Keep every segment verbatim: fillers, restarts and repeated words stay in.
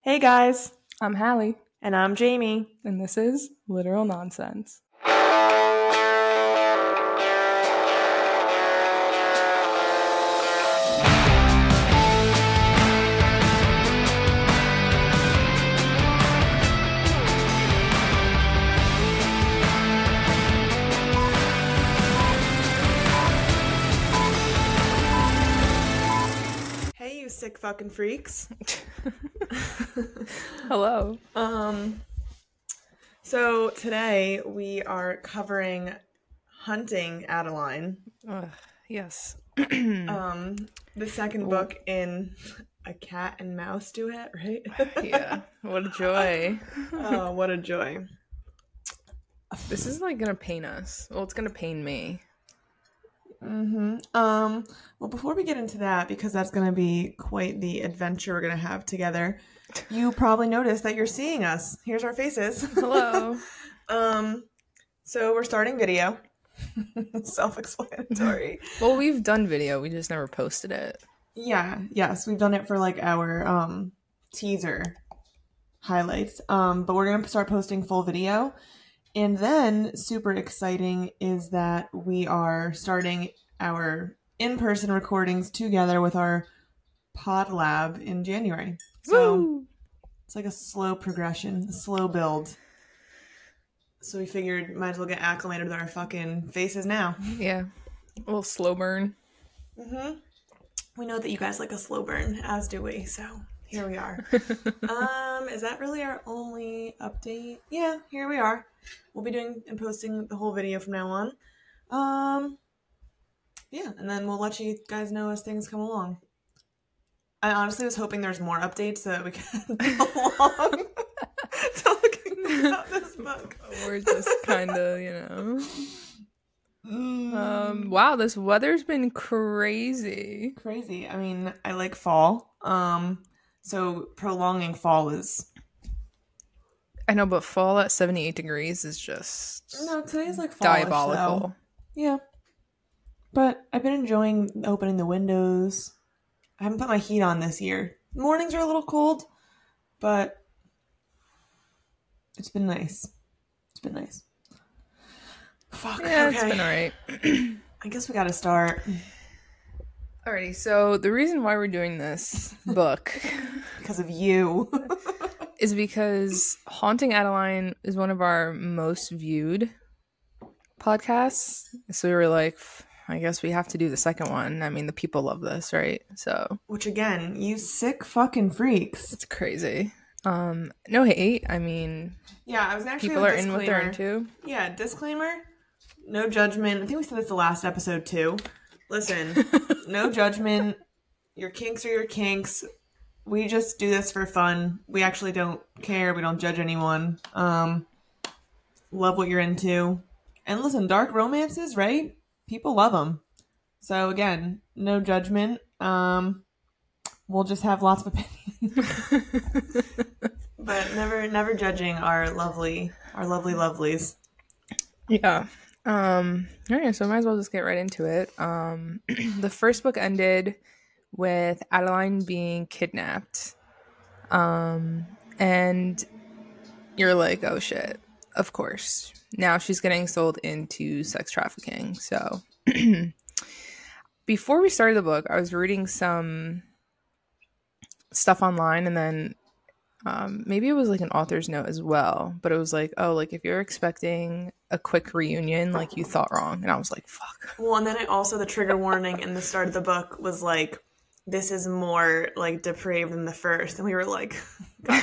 Hey guys, I'm Hallie, and I'm Jamie. and this is Literal Nonsense. Hey, you sick fucking freaks. Hello. Um, so today we are covering Hunting Adeline, Ugh, yes. um, the second Ooh. book in a cat and mouse duet, right? Yeah. What a joy. Oh, what a joy. This is like gonna pain us. Well, it's gonna pain me. Mm-hmm. Um, well, before we get into that, because that's going to be quite the adventure we're going to have together, you probably noticed that you're seeing us. Here's our faces. Hello. um, so we're starting video. Self-explanatory. Well, we've done video, we just never posted it. Yeah, yes, we've done it for like our um teaser highlights. Um, but we're going to start posting full video. And then, super exciting is that we are starting our in-person recordings together with our pod lab in January. So Woo! it's like a slow progression, a slow build. So we figured might as well get acclimated with our fucking faces now. Yeah. A little slow burn. Mm-hmm. We know that you guys like a slow burn, as do we, so here we are. um, is that really our only update? Yeah, here we are. We'll be doing and posting the whole video from now on. Um, yeah, and then we'll let you guys know as things come along. I honestly was hoping there's more updates so that we can go along talking about this book. We're just kind of, you know. Mm. Um. Wow, this weather's been crazy. Crazy. I mean, I like fall. Um, so prolonging fall is. I know, but fall at seventy-eight degrees is just No, today's like fallish, diabolical. Though. Yeah. But I've been enjoying opening the windows. I haven't put my heat on this year. Mornings are a little cold, but it's been nice. It's been nice. Fuck. Yeah, okay. it's been alright. I guess we gotta start. Alrighty, so the reason why we're doing this book because of you is because Haunting Adeline is one of our most viewed podcasts. So we were like, I guess we have to do the second one. I mean, the people love this, right? So, which again, you sick fucking freaks. It's crazy. Um, no hate. I mean, yeah, I was actually people are in what they're into. Yeah, disclaimer. No judgment. I think we said this the last episode too. Listen, no judgment. Your kinks are your kinks. We just do this for fun. We actually don't care. We don't judge anyone. Um, love what you're into. And listen, dark romances, right? People love them. So again, no judgment. Um, we'll just have lots of opinions. But never never judging our lovely our lovely lovelies. Yeah. Um, all right, so I might as well just get right into it. Um, the first book ended with Adeline being kidnapped. Um, and you're like, oh shit, of course. Now she's getting sold into sex trafficking. So before we started the book, I was reading some stuff online, and then um, maybe it was like an author's note as well, but it was like, oh, like if you're expecting a quick reunion, like you thought wrong. And I was like, fuck. Well, and then it also, the trigger warning in the start of the book was like, this is more like depraved than the first. And we were like, we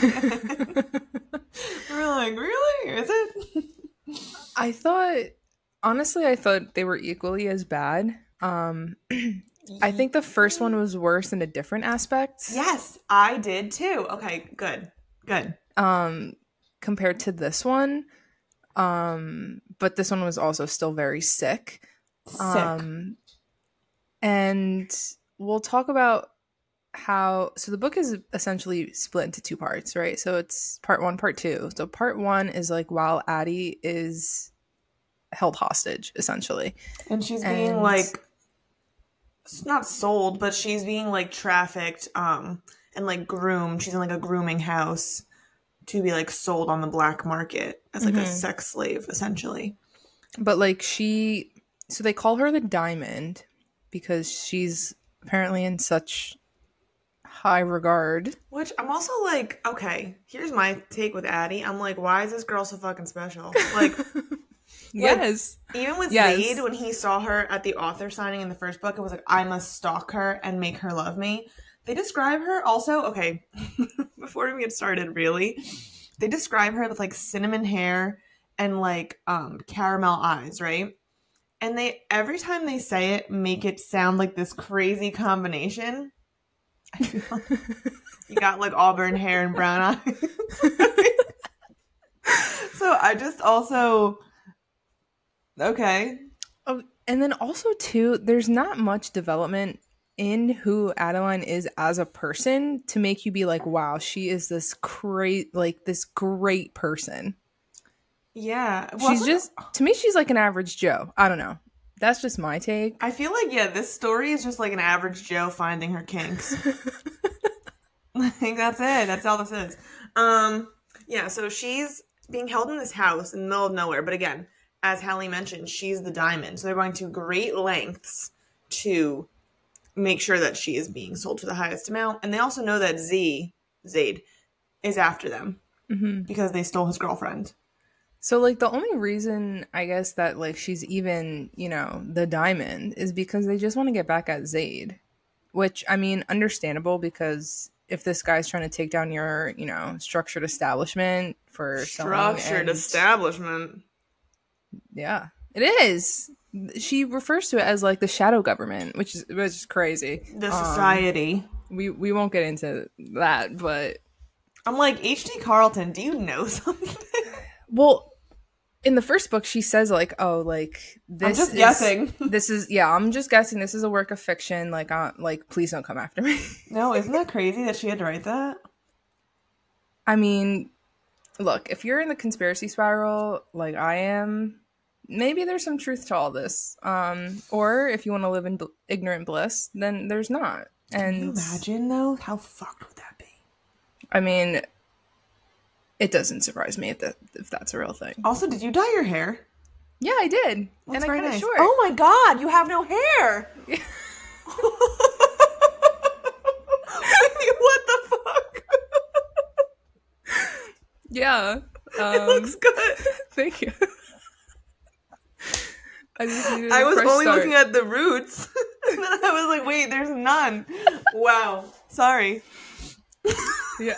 were like, really? Is it? I thought, honestly, I thought they were equally as bad. Um, I think the first one was worse in a different aspect. Yes, I did too. Okay, good. Good. Um, compared to this one. Um, but this one was also still very sick. Sick. Um, and we'll talk about how, so the book is essentially split into two parts, right? So it's part one, part two. So part one is like while Addie is held hostage, essentially. And she's being and... like, not sold, but she's being like trafficked. Um, and like groomed. She's in like a grooming house to be like sold on the black market as like mm-hmm. a sex slave, essentially. But like she, so they call her the Diamond because she's apparently in such high regard. Which I'm also like, okay, here's my take with Addie. I'm like, why is this girl so fucking special? Like, yes. Like, even with yes. Zaid, when he saw her at the author signing in the first book, it was like, I must stalk her and make her love me. They describe her also, okay, before we get started, really, they describe her with like cinnamon hair and like um, caramel eyes, right? And they, every time they say it, make it sound like this crazy combination. I feel like you got like auburn hair and brown eyes. So I just also, okay. Oh, and then also too, there's not much development in who Adeline is as a person to make you be like, wow, she is this great, like this great person. Yeah. Well, she's just, to me, she's like an average Joe. I don't know. That's just my take. I feel like, yeah, this story is just like an average Joe finding her kinks. I think that's it. That's all this is. Um, yeah, so she's being held in this house in the middle of nowhere. But again, as Hallie mentioned, she's the Diamond. So they're going to great lengths to make sure that she is being sold for the highest amount. And they also know that Z, Zaid, is after them mm-hmm. because they stole his girlfriend. So, like, the only reason, I guess, that, like, she's even, you know, the Diamond is because they just want to get back at Zaid. Which, I mean, understandable, because if this guy's trying to take down your, you know, structured establishment for Structured and, establishment. Yeah, it is. She refers to it as, like, the shadow government, which is, which is crazy. The society. Um, we, we won't get into that, but... I'm like, H D Carlton, do you know something? Well, in the first book, she says, like, oh, like, this I'm just is, guessing. This is, yeah, I'm just guessing. This is a work of fiction. Like, uh, like, please don't come after me. No, isn't that crazy that she had to write that? I mean, look, if you're in the conspiracy spiral, like I am, maybe there's some truth to all this. Um, or if you want to live in bl- ignorant bliss, then there's not. And can you imagine, though? How fucked would that be? I mean... It doesn't surprise me if that if that's a real thing. Also, did you dye your hair? Yeah, I did. That's and I cut nice. it short. Oh my god, you have no hair! What the fuck? Yeah. Um, it looks good. Thank you. I, just needed I a was fresh only start. looking at the roots. And then I was like, wait, there's none. Wow. Sorry. Yeah.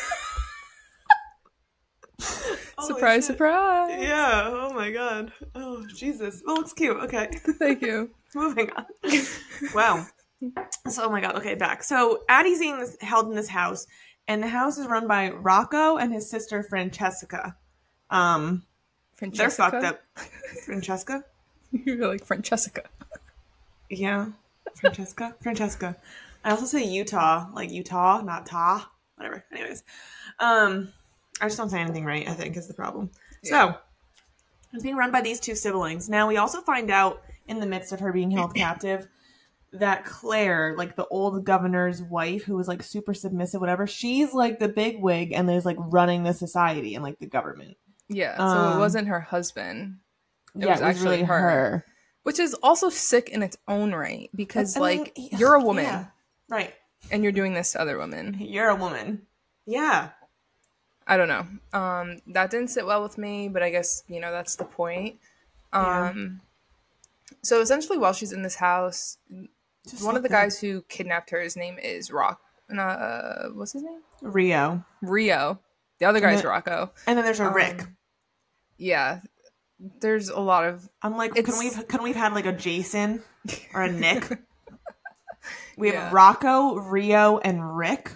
Holy Surprise, surprise. Yeah. Oh my god. Oh, Jesus. Well, looks cute. Okay. Thank you. Moving on. Wow. So, oh my god. Okay, back. So, Addie's being this, held in this house, and the house is run by Rocco and his sister Francesca. Um, Francesca? They're fucked up. Francesca? You're like Francesca. Yeah. Francesca? Francesca. I also say Utah. Like Utah, not Ta. Whatever. Anyways. Um... I just don't say anything right, I think, is the problem. Yeah. So, it's being run by these two siblings. Now, we also find out, in the midst of her being held captive, that Claire, like the old governor's wife, who was, like, super submissive, whatever, she's, like, the big wig and is, like, running the society and, like, the government. Yeah, so um, it wasn't her husband. It yeah, was it was actually really her. her. Which is also sick in its own right, because, and like, then, you're a woman. Yeah. Right. And you're doing this to other women. You're a woman. Yeah. I don't know. Um, that didn't sit well with me, but I guess, you know, that's the point. Um, yeah. So essentially while she's in this house, Just one of the guys who kidnapped her, his name is Rock. Uh, what's his name? Rio. Rio. The other guy's then, Rocco. And then there's a um, Rick. Yeah. There's a lot of... I'm like, can we can we have had like a Jason or a Nick? We have yeah. Rocco, Rio, and Rick.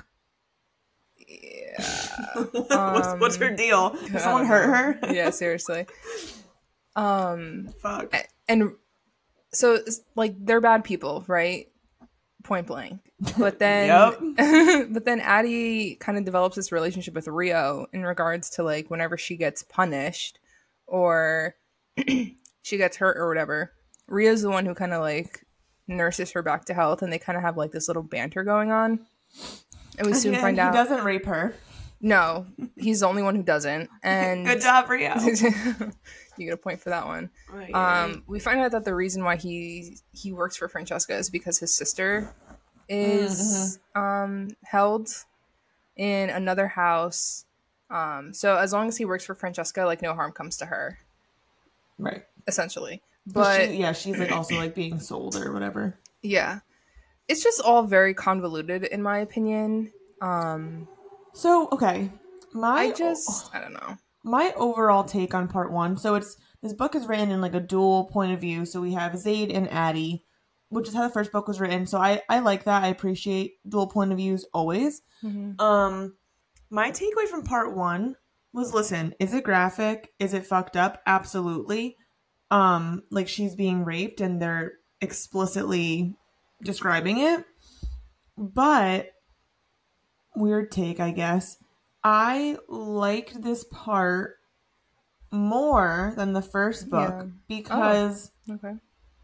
Yeah. what's, um, what's her deal? Did someone hurt her? Yeah, seriously. Um, Fuck. And so, like, they're bad people, right? Point blank. But then, but then Addie kind of develops this relationship with Rio in regards to, like, whenever she gets punished or she gets hurt or whatever, Rio's the one who kind of, like, nurses her back to health, and they kind of have, like, this little banter going on. And we soon and find he out. doesn't rape her. No, he's the only one who doesn't. And good job, Rio. You get a point for that one. Right, um, right. We find out that the reason why he he works for Francesca is because his sister is mm-hmm. um, held in another house. Um, so as long as he works for Francesca, like no harm comes to her. Right. Essentially. But she, yeah, she's like also like being sold or whatever. Yeah. It's just all very convoluted in my opinion. Um, so, okay. My I just, I don't know. My overall take on part one. So it's, this book is written in like a dual point of view. So we have Zaid and Addie, which is how the first book was written. So I, I like that. I appreciate dual point of views always. Mm-hmm. Um, my takeaway from part one was, listen, is it graphic? Is it fucked up? Absolutely. Um, like she's being raped and they're explicitly describing it. But, weird take, I guess. I liked this part more than the first book yeah. because oh, okay.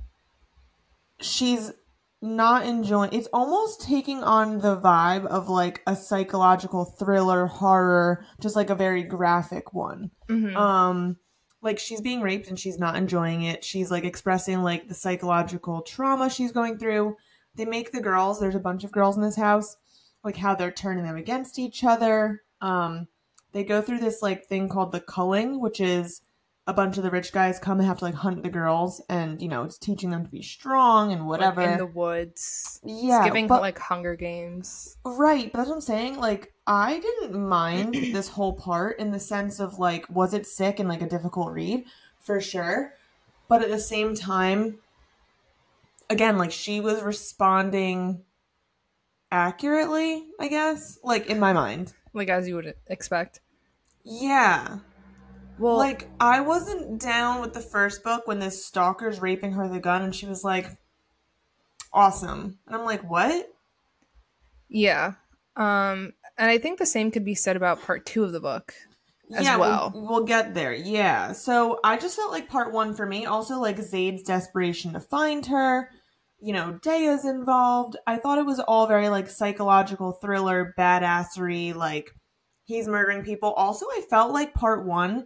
she's not enjoying, it's almost taking on the vibe of like a psychological thriller horror, just like a very graphic one. Mm-hmm. Um, like she's being raped and she's not enjoying it. She's like expressing like the psychological trauma she's going through. They make the girls, there's a bunch of girls in this house, like how they're turning them against each other. Um, they go through this like thing called the culling, which is a bunch of the rich guys come and have to like hunt the girls, and you know it's teaching them to be strong and whatever. Like in the woods. Yeah, it's giving but, like Hunger Games. Right, but that's what I'm saying. Like I didn't mind this whole part in the sense of like, was it sick and like a difficult read? For sure. But at the same time, again, like she was responding accurately, I guess, like in my mind. Like as you would expect. Yeah. Well, like I wasn't down with the first book when this stalker's raping her with a gun and she was like, awesome. And I'm like, what? Yeah. Um, and I think the same could be said about part two of the book as yeah, well. We'll, we'll get there. Yeah. So I just felt like part one for me, also like Zaid's desperation to find her. You know, Daya's involved. I thought it was all very like psychological thriller, badassery, like he's murdering people. Also, I felt like part one,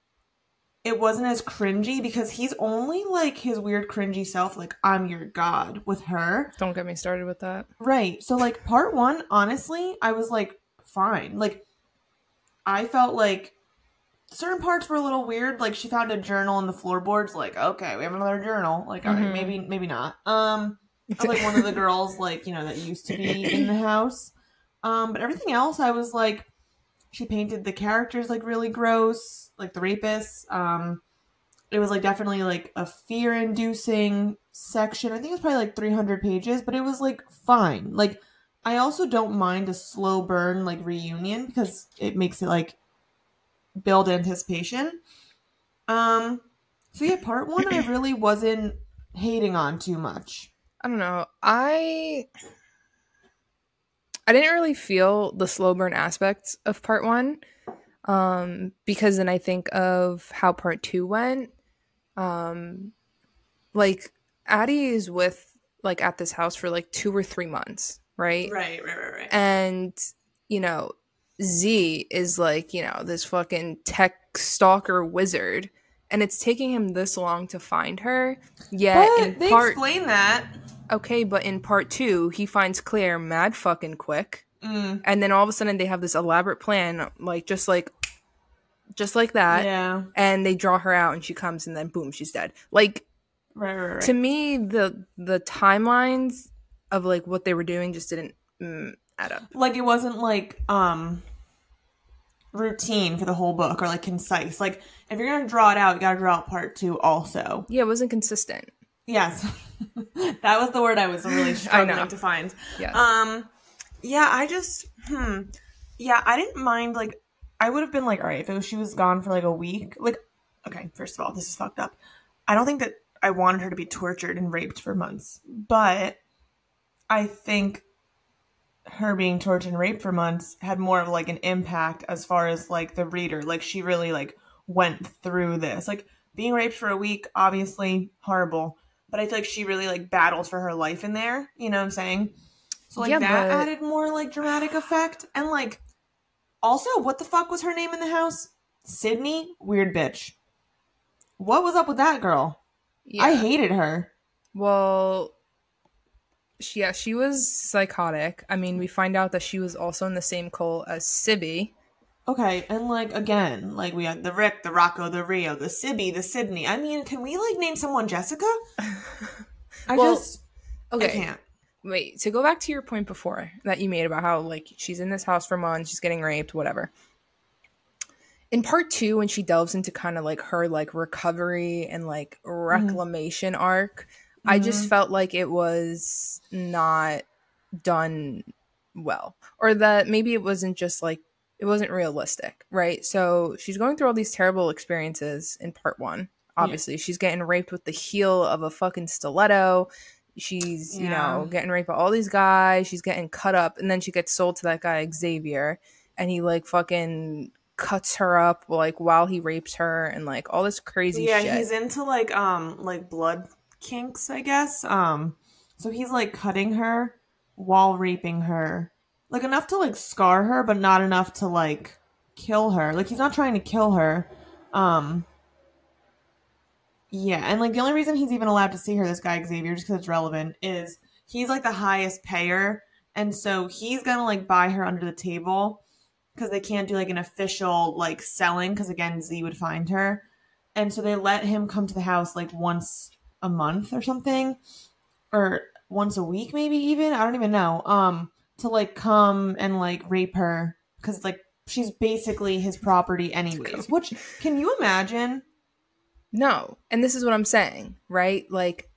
it wasn't as cringy because he's only like his weird cringy self, like I'm your god with her. Don't get me started with that. Right. So like part one, honestly, I was like fine. Like I felt like certain parts were a little weird. Like she found a journal in the floorboards. Like, okay, we have another journal. Like, mm-hmm. all right, maybe, maybe not. Um, I was like one of the girls, like, you know, that used to be in the house. Um, but everything else, I was like, she painted the characters like really gross, like the rapists. Um, it was like definitely like a fear-inducing section. I think it was probably like three hundred pages, but it was like fine. Like, I also don't mind a slow burn like reunion because it makes it like build anticipation. Um, so yeah, part one I really wasn't hating on too much. I don't know. I I didn't really feel the slow burn aspects of part one, um, because then I think of how part two went. Um, like Addie is with like at this house for like two or three months, right? Right, right, right, right. And you know, Z is like, you know, this fucking tech stalker wizard, and it's taking him this long to find her. Yeah, but in they part, explain that. Okay, but in part two, he finds Claire mad fucking quick, mm. and then all of a sudden they have this elaborate plan, like just like, just like that. Yeah. And they draw her out, and she comes, and then boom, she's dead. Like, right, right, right. To me, the the timelines of like what they were doing just didn't mm, add up. Like it wasn't like um. routine for the whole book or like concise. Like if you're gonna draw it out, you gotta draw out part two also. Yeah, it wasn't consistent. Yes. That was the word I was really struggling to find. Yeah. Um yeah, I just hmm. Yeah, I didn't mind like I would have been like, all right, if it was, she was gone for like a week, like okay, first of all, this is fucked up. I don't think that I wanted her to be tortured and raped for months. But I think her being tortured and raped for months had more of like an impact as far as like the reader. Like she really like went through this. Like being raped for a week, obviously horrible, but I feel like she really like battled for her life in there. You know what I'm saying? So like Yeah, that but added more like dramatic effect. And like also, what the fuck was her name in the house? Sydney? Weird bitch. What was up with that girl? I yeah. hated her. Well, she, yeah, she was psychotic. I mean, we find out that she was also in the same cult as Sibby. Okay, and like again, like we had the Rick, the Rocco, the Rio, the Sibby, the Sydney. I mean, can we like name someone Jessica? I Well, just I okay. can't. Wait, to go back to your point before that you made about how like she's in this house for months, she's getting raped, whatever. In part two, when she delves into kind of like her like recovery and like Mm-hmm. reclamation arc, I just Mm-hmm. felt like it was not done well, or that maybe it wasn't just like it wasn't realistic, right? So she's going through all these terrible experiences in part one. Yeah. Obviously, she's getting raped with the heel of a fucking stiletto. She's, you Yeah. know, getting raped by all these guys. She's getting cut up, and then she gets sold to that guy Xavier, and he like fucking cuts her up like while he rapes her, and like all this crazy Yeah, shit. he's into like um like blood kinks, I guess. Um so he's like cutting her while raping her. Like enough to like scar her, but not enough to like kill her. Like he's not trying to kill her. Um yeah, and like the only reason he's even allowed to see her, this guy Xavier, just because it's relevant, is he's like the highest payer, and so he's gonna like buy her under the table because they can't do like an official like selling because again Z would find her, and so they let him come to the house like once a month or something, or once a week maybe even I don't even know, um to like come and like rape her because like she's basically his property anyways. Which can you imagine? No. And this is what I'm saying, right? Like,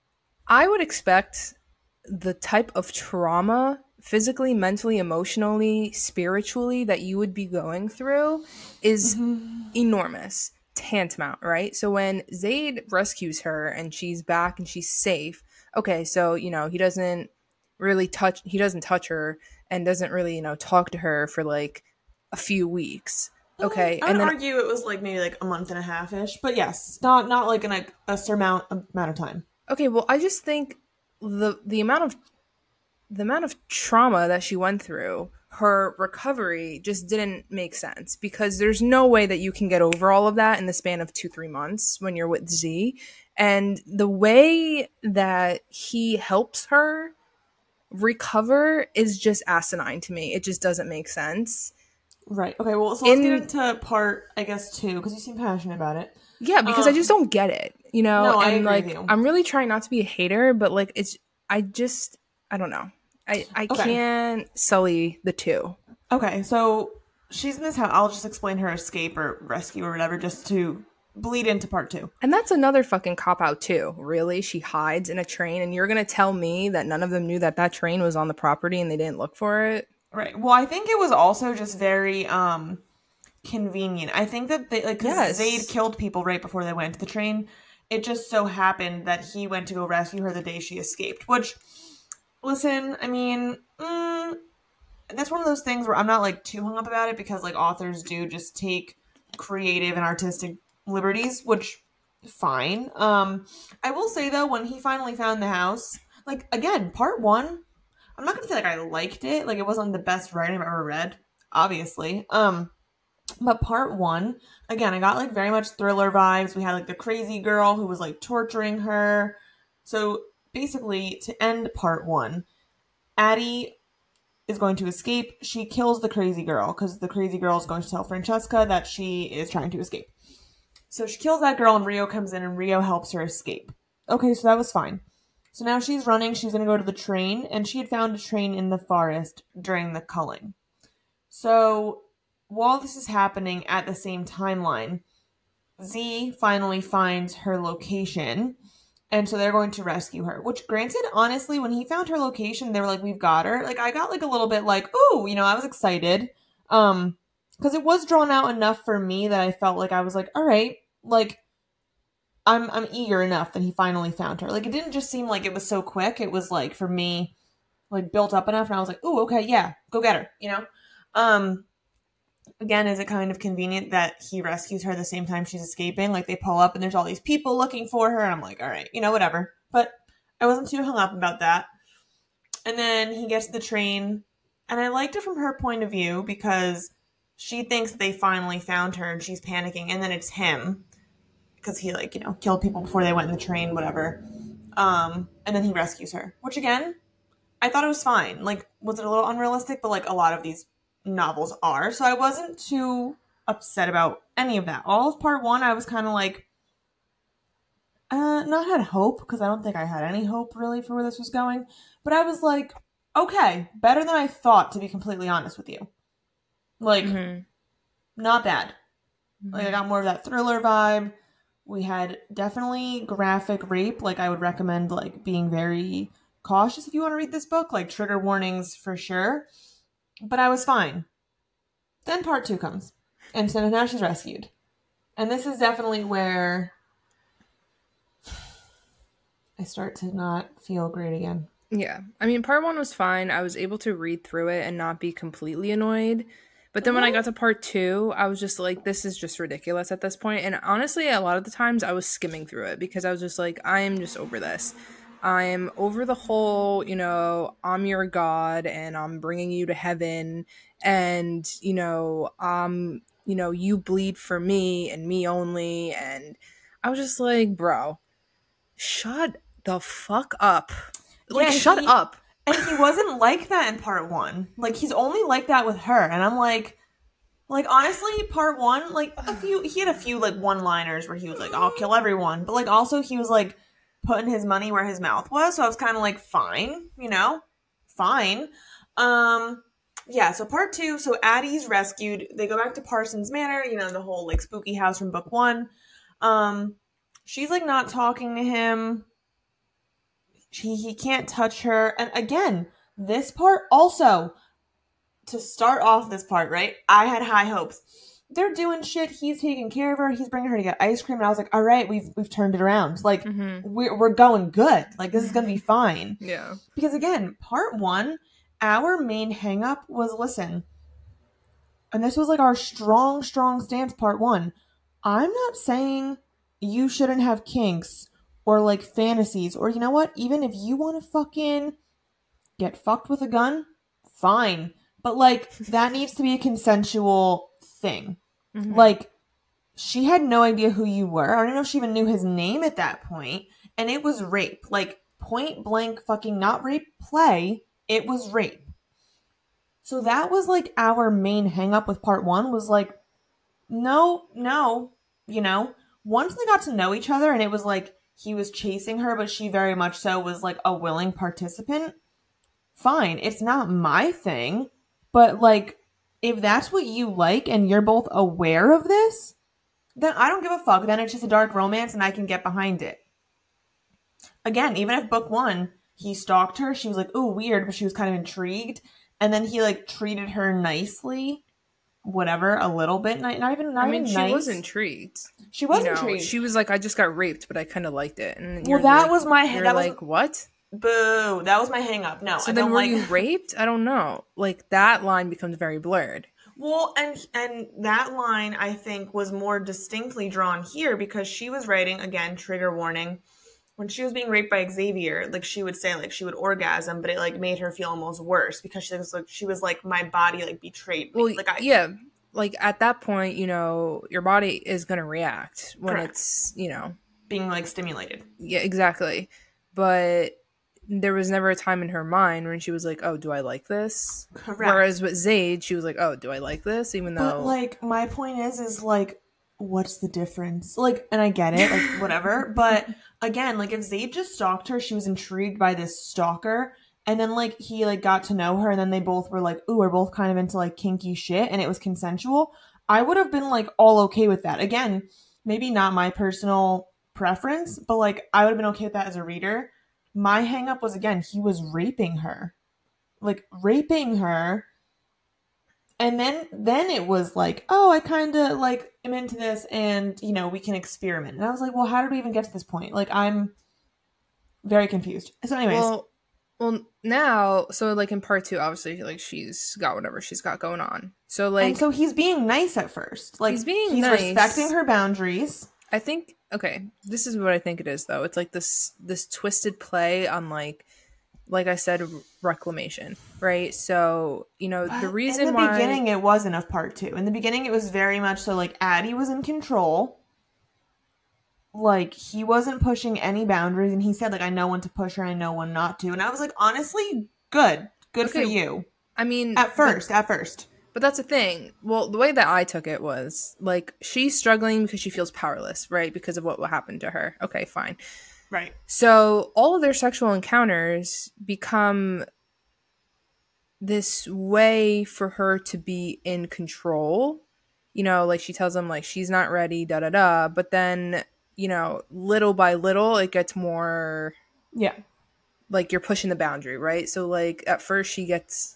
I would expect the type of trauma, physically, mentally, emotionally, spiritually, that you would be going through is Mm-hmm. enormous, tantamount, right? So when Zayd rescues her and she's back and she's safe, okay, so, you know, he doesn't really touch, he doesn't touch her and doesn't really, you know, talk to her for like a few weeks. Mm, Okay. I would And then argue it was like maybe like a month and a half ish, but yes, not not like in like a surmount amount of time. okay, well, I just think the the amount of the amount of trauma that she went through, her recovery just didn't make sense because there's no way that you can get over all of that in the span of two three months when you're with Z. And the way that he helps her recover is just asinine to me. It just doesn't make sense. Right. Okay. Well, so let's get In into part, I guess, two because you seem passionate about it. Yeah, because I just Um. don't get it, you know? No, I And agree with like you. I'm really trying not to be a hater, but like it's I just I don't know. I I Okay. can't sully the two. Okay. So she's in this house. I'll just explain her escape or rescue or whatever, just to bleed into part two. And that's another fucking cop out too. Really? She hides in a train and you're going to tell me that none of them knew that that train was on the property and they didn't look for it? Right. Well, I think it was also just very um convenient. I think that they like because Zayd Yes. killed people right before they went to the train. It just so happened that he went to go rescue her the day she escaped. Which, listen, I mean, mm, that's one of those things where I'm not like too hung up about it because like authors do just take creative and artistic liberties, which fine. Um, I will say though, when he finally found the house, like again, part one, I'm not gonna say like I liked it. Like it wasn't the best writing I've ever read, obviously. Um, but part one, again, I got like very much thriller vibes. We had like the crazy girl who was like torturing her. So basically, to end part one, Addie is going to escape. She kills the crazy girl because the crazy girl is going to tell Francesca that she is trying to escape. So she kills that girl, and Rio comes in, and Rio helps her escape. Okay, so that was fine. So now she's running. She's going to go to the train, and she had found a train in the forest during the culling. So while this is happening at the same timeline, Z finally finds her location. And so they're going to rescue her. Which, granted, honestly, when he found her location, they were like, "We've got her." Like, I got like a little bit like, "Ooh," you know, I was excited, um, because it was drawn out enough for me that I felt like I was like, "All right," like I'm I'm eager enough that he finally found her. Like, it didn't just seem like it was so quick. It was like for me, like built up enough, and I was like, "Ooh, okay, yeah, go get her," you know. Um, again, is it kind of convenient that he rescues her the same time she's escaping? Like they pull up and there's all these people looking for her, and I'm like, all right, you know, whatever. But I wasn't too hung up about that. And then he gets to the train, and I liked it from her point of view because she thinks that they finally found her and she's panicking, and then it's him because he, like, you know, killed people before they went in the train, whatever. Um, and then he rescues her, which again, I thought it was fine. Like, was it a little unrealistic? But like a lot of these novels are, so I wasn't too upset about any of that. All of part one, I was kind of like, uh, not had hope because I don't think I had any hope really for where this was going. But I was like, okay, better than I thought, to be completely honest with you. Like, mm-hmm. not bad. Mm-hmm. Like, I got more of that thriller vibe. We had definitely graphic rape. Like, I would recommend, like, being very cautious if you want to read this book. Like, trigger warnings for sure. But I was fine. Then part two comes. And so now she's rescued. And this is definitely where I start to not feel great again. Yeah. I mean, part one was fine. I was able to read through it and not be completely annoyed. But then mm-hmm. when I got to part two, I was just like, this is just ridiculous at this point. And honestly, a lot of the times I was skimming through it because I was just like, I am just over this. I'm over the whole, you know, I'm your god and I'm bringing you to heaven. And, you know, um, you know, you bleed for me and me only. And I was just like, bro, shut the fuck up. Like, yeah, shut he, up. And he wasn't like that in part one. Like, he's only like that with her. And I'm like, like, honestly, part one, like, a few, he had a few, like, one-liners where he was like, I'll kill everyone. But, like, also he was, like, putting his money where his mouth was. So I was kind of like, fine, you know, fine. Um, yeah, so part two, so Addie's rescued. They go back to Parsons Manor, you know, the whole, like, spooky house from book one. Um, she's, like, not talking to him. She, he can't touch her. And again, this part also, to start off this part, right? I had high hopes. They're doing shit. He's taking care of her. He's bringing her to get ice cream. And I was like, all right, we've we've turned it around. Like, mm-hmm. we're, we're going good. Like, this is going to be fine. Yeah. Because again, part one, our main hang up was, listen, and this was like our strong, strong stance part one. I'm not saying you shouldn't have kinks or, like, fantasies. Or, you know what? Even if you want to fucking get fucked with a gun, fine. But, like, that needs to be a consensual thing. Mm-hmm. Like, she had no idea who you were. I don't know if she even knew his name at that point. And it was rape. Like, point blank fucking not rape play. It was rape. So that was, like, our main hang up with part one was, like, no, no, you know. Once they got to know each other and it was, like, he was chasing her, but she very much so was, like, a willing participant. Fine. It's not my thing. But, like, if that's what you like and you're both aware of this, then I don't give a fuck. Then it's just a dark romance and I can get behind it. Again, even if book one, he stalked her. She was like, ooh, weird, but she was kind of intrigued. And then he, like, treated her nicely. Whatever, a little bit. Not, not even not I mean, even she nice. was intrigued. She was you know, intrigued. She was like, I just got raped, but I kind of liked it. And well, that like, was my... You're that like, was, what? Boo. That was my hang up. No, so I then don't were like... you raped? I don't know. Like, that line becomes very blurred. Well, and and that line, I think, was more distinctly drawn here because she was writing, again, trigger warning, when she was being raped by Xavier, like, she would say, like, she would orgasm, but it, like, made her feel almost worse because she was, like, she was like, my body, like, betrayed me. Well, like, I, yeah, like, at that point, you know, your body is going to react when correct. It's, you know. Being, like, stimulated. Yeah, exactly. But there was never a time in her mind when she was like, oh, do I like this? Correct. Whereas with Zayd, she was like, oh, do I like this? Even though... But, like, my point is, is, like, what's the difference? Like, and I get it, like, whatever. But, again, like, if Zayd just stalked her, she was intrigued by this stalker. And then, like, he, like, got to know her. And then they both were like, ooh, we're both kind of into, like, kinky shit. And it was consensual. I would have been, like, all okay with that. Again, maybe not my personal preference. But, like, I would have been okay with that as a reader. My hang up was, again, he was raping her. Like, raping her. And then then it was like, oh, I kind of, like, am into this and, you know, we can experiment. And I was like, well, how did we even get to this point? Like, I'm very confused. So anyways. Well, well now, so, like, in part two, obviously, like, she's got whatever she's got going on. So, like. And so he's being nice at first. Like, he's being he's nice. respecting her boundaries. I think, okay, this is what I think it is, though. It's, like, this this twisted play on, like, like I said, reclamation, right? So, you know, the But reason in the why beginning, it wasn't of part two. In the beginning, it was very much so like Addie was in control. Like, he wasn't pushing any boundaries, and he said, like, I know when to push her, I know when not to. And I was like, honestly, good. Good for okay, you. I mean, At first, but, at first. but that's the thing. Well, the way that I took it was like she's struggling because she feels powerless, right? Because of what will happen to her. Okay, fine. Right. So all of their sexual encounters become this way for her to be in control. You know, like she tells them like she's not ready, da da da. But then, you know, little by little, it gets more Yeah. like you're pushing the boundary, right? So like at first she gets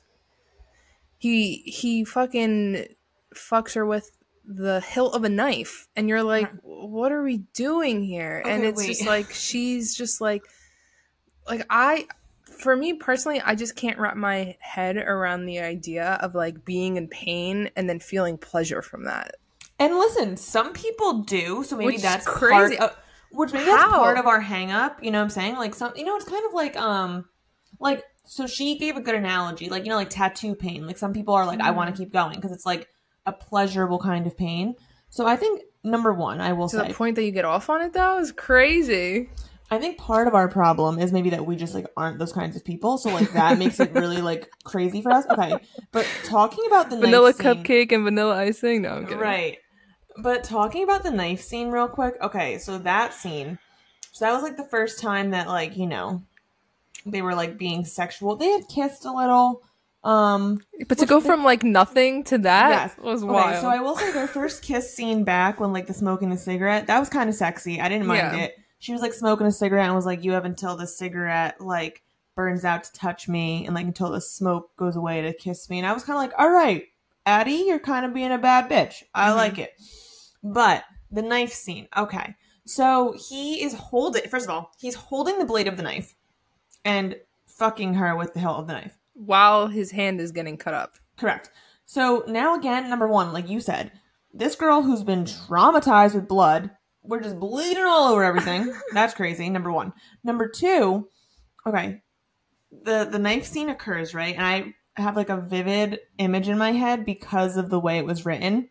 he he fucking fucks her with the hilt of a knife, and you're like, what are we doing here? And Okay, it's wait. just like she's just like like I for me personally, I just can't wrap my head around the idea of like being in pain and then feeling pleasure from that. And listen, some people do, so maybe Which is that's crazy. part of, which maybe How? that's part of our hang up, you know what I'm saying? Like some, you know, it's kind of like um like so she gave a good analogy, like, you know, like tattoo pain. Like some people are like, I want to keep going because it's like a pleasurable kind of pain. So I think number one, I will To say, the point that you get off on it though is crazy. I think part of our problem is maybe that we just like aren't those kinds of people. So like that makes it really like crazy for us. Okay, but talking about the Vanilla knife scene, cupcake and vanilla icing? No, I'm kidding. right? But talking about the knife scene real quick. Okay, so that scene, so that was like the first time that like, you know, they were like being sexual. They had kissed a little. Um, But to which go they- from like nothing to that yes, was okay, wild. so I will say their first kiss scene back when like the smoking the cigarette, that was kind of sexy. I didn't mind Yeah. it. She was like smoking a cigarette and was like, you have until the cigarette like burns out to touch me and like until the smoke goes away to kiss me. And I was kind of like, all right, Addie, you're kind of being a bad bitch. I Mhm. like it. But the knife scene, okay. So he is holding, first of all, he's holding the blade of the knife and fucking her with the hilt of the knife. While his hand is getting cut up. Correct. So now again, number one, like you said, this girl who's been traumatized with blood, we're just bleeding all over everything. That's crazy. Number one. Number two, okay, the the knife scene occurs, right? And I have like a vivid image in my head because of the way it was written.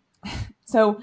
So,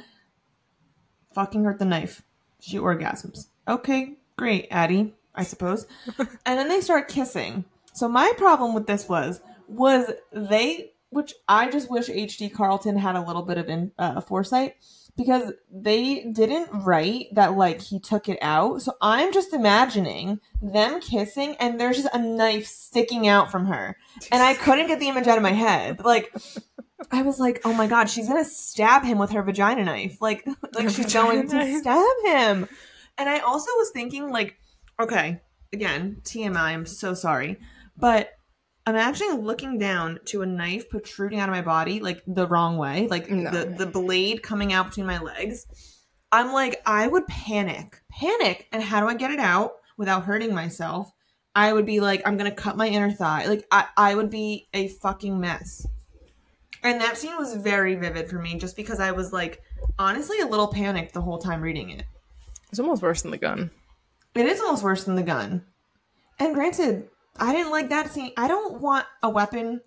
fucking hurt the knife. She orgasms. Okay, great, Addie, I suppose. And then they start kissing. So my problem with this was, was they, which I just wish H D Carlton had a little bit of in, uh, foresight, because they didn't write that like he took it out. So I'm just imagining them kissing and there's just a knife sticking out from her. And I couldn't get the image out of my head. Like, I was like, oh my god, she's gonna stab him with her vagina knife. Like, like Her she's vagina going to knife. stab him. And I also was thinking, like, okay, again, T M I, I'm so sorry. But imagining looking down to a knife protruding out of my body, like the wrong way, like No. the, the blade coming out between my legs. I'm like, I would panic. Panic. And how do I get it out without hurting myself? I would be like, I'm gonna cut my inner thigh. Like, I, I would be a fucking mess. And that scene was very vivid for me just because I was like, honestly, a little panicked the whole time reading it. It's almost worse than the gun. It is almost worse than the gun. And granted, I didn't like that scene. I don't want a weapon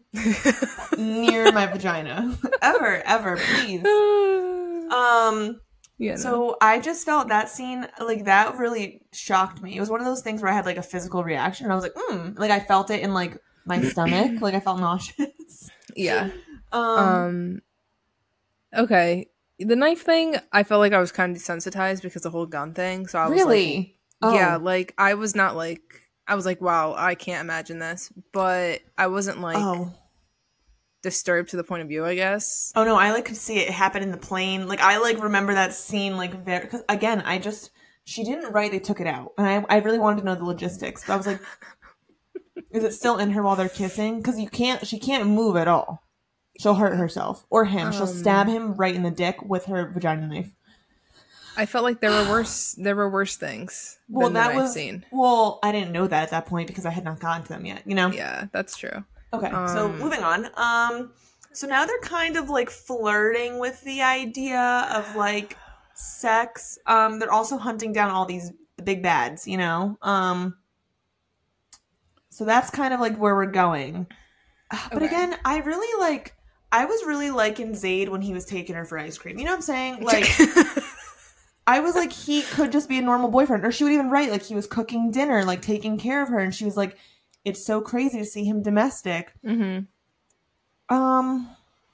near my vagina. Ever, ever, please. Um, Yeah. No. so I just felt that scene, like, that really shocked me. It was one of those things where I had, like, a physical reaction. And I was like, hmm. Like, I felt it in, like, my stomach. Like, I felt nauseous. Yeah. Um, Um. Okay. The knife thing, I felt like I was kind of desensitized because the whole gun thing. So I was really? like, yeah, Oh. like I was not like I was like, wow, I can't imagine this, but I wasn't like Oh. disturbed to the point of view, I guess. Oh no, I like could see it happen in the plane. Like I like remember that scene like very because again, I just she didn't write they took it out, and I I really wanted to know the logistics. But I was like, is it still in her while they're kissing? Because you can't, she can't move at all. She'll hurt herself or him. She'll Um, stab him right in the dick with her vagina knife. I felt like there were worse there were worse things Well, than the that knife was scene. well, I didn't know that at that point because I had not gotten to them yet. You know. Yeah, that's true. Okay, so Um, moving on. Um, so now they're kind of like flirting with the idea of like sex. Um, they're also hunting down all these big bads, you know. Um, So that's kind of like where we're going. But Okay. again, I really like, I was really liking Zayd when he was taking her for ice cream. You know what I'm saying? Like, I was like, he could just be a normal boyfriend. Or she would even write, like, he was cooking dinner, like, taking care of her. And she was like, it's so crazy to see him domestic. Mm-hmm. Um,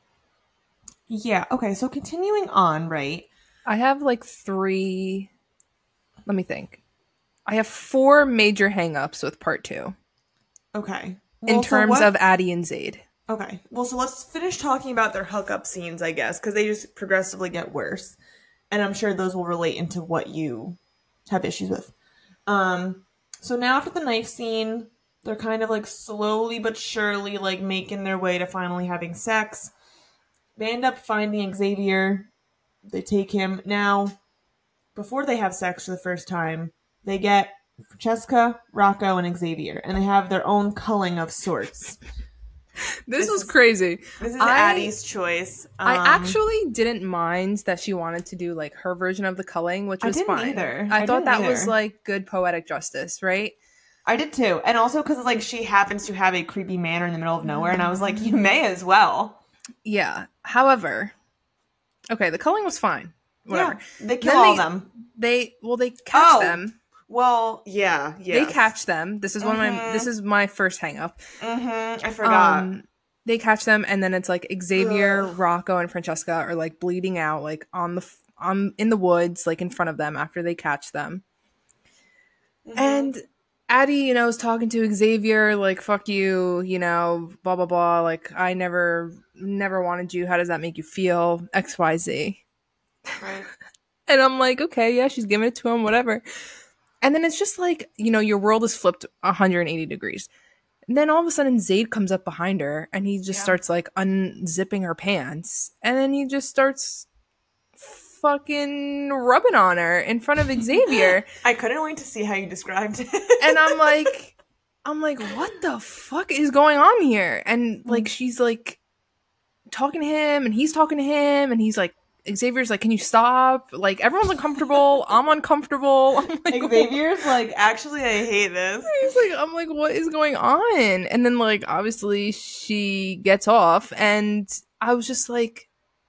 yeah. Okay, so continuing on, right? I have like three, let me think. I have four major hangups with part two. Okay. In Well, so terms what- of Addie and Zayd. Okay. Well, so let's finish talking about their hookup scenes, I guess, because they just progressively get worse. And I'm sure those will relate into what you have issues with. Um, so now after the knife scene, they're kind of like slowly but surely like making their way to finally having sex. They end up finding Xavier. They take him. Now, before they have sex for the first time, they get Francesca, Rocco, and Xavier. And they have their own culling of sorts. This, This was is- crazy. This is I- Addie's choice. Um, I actually didn't mind that she wanted to do like her version of the culling, which I was didn't fine. either. I, I thought didn't that was either. like good poetic justice, right? I did too. And also because like she happens to have a creepy manor in the middle of nowhere. And I was like, you may as well. Yeah. However, okay, the culling was fine. Whatever. Yeah, they kill Then all they- of them. They well, they catch Oh, them. Well, yeah, yeah. They catch them. This is one of my. Mhm. This is my first hang up. Mm-hmm. I forgot. Um, they catch them, and then it's like Xavier, Rocco, and Francesca are like bleeding out, like on the f- on in the woods, like in front of them after they catch them. Mhm. And Addie, you know, is talking to Xavier, like, fuck you, you know, blah, blah, blah. Like, I never, never wanted you. How does that make you feel? X, Y, Z. Right. And I'm like, okay, yeah, she's giving it to him, whatever. And then it's just like, you know, your world is flipped one hundred eighty degrees. And then all of a sudden, Zayd comes up behind her and he just Yeah. starts like unzipping her pants. And then he just starts fucking rubbing on her in front of Xavier. I couldn't wait to see how you described it. And I'm like, I'm like, what the fuck is going on here? And like, she's like talking to him and he's talking to him and he's like, Xavier's like, can you stop? Like, everyone's uncomfortable. I'm uncomfortable. I'm like, Xavier's like, actually, I hate this. He's like, I'm like, what is going on? And then, like, obviously she gets off, and I was just like,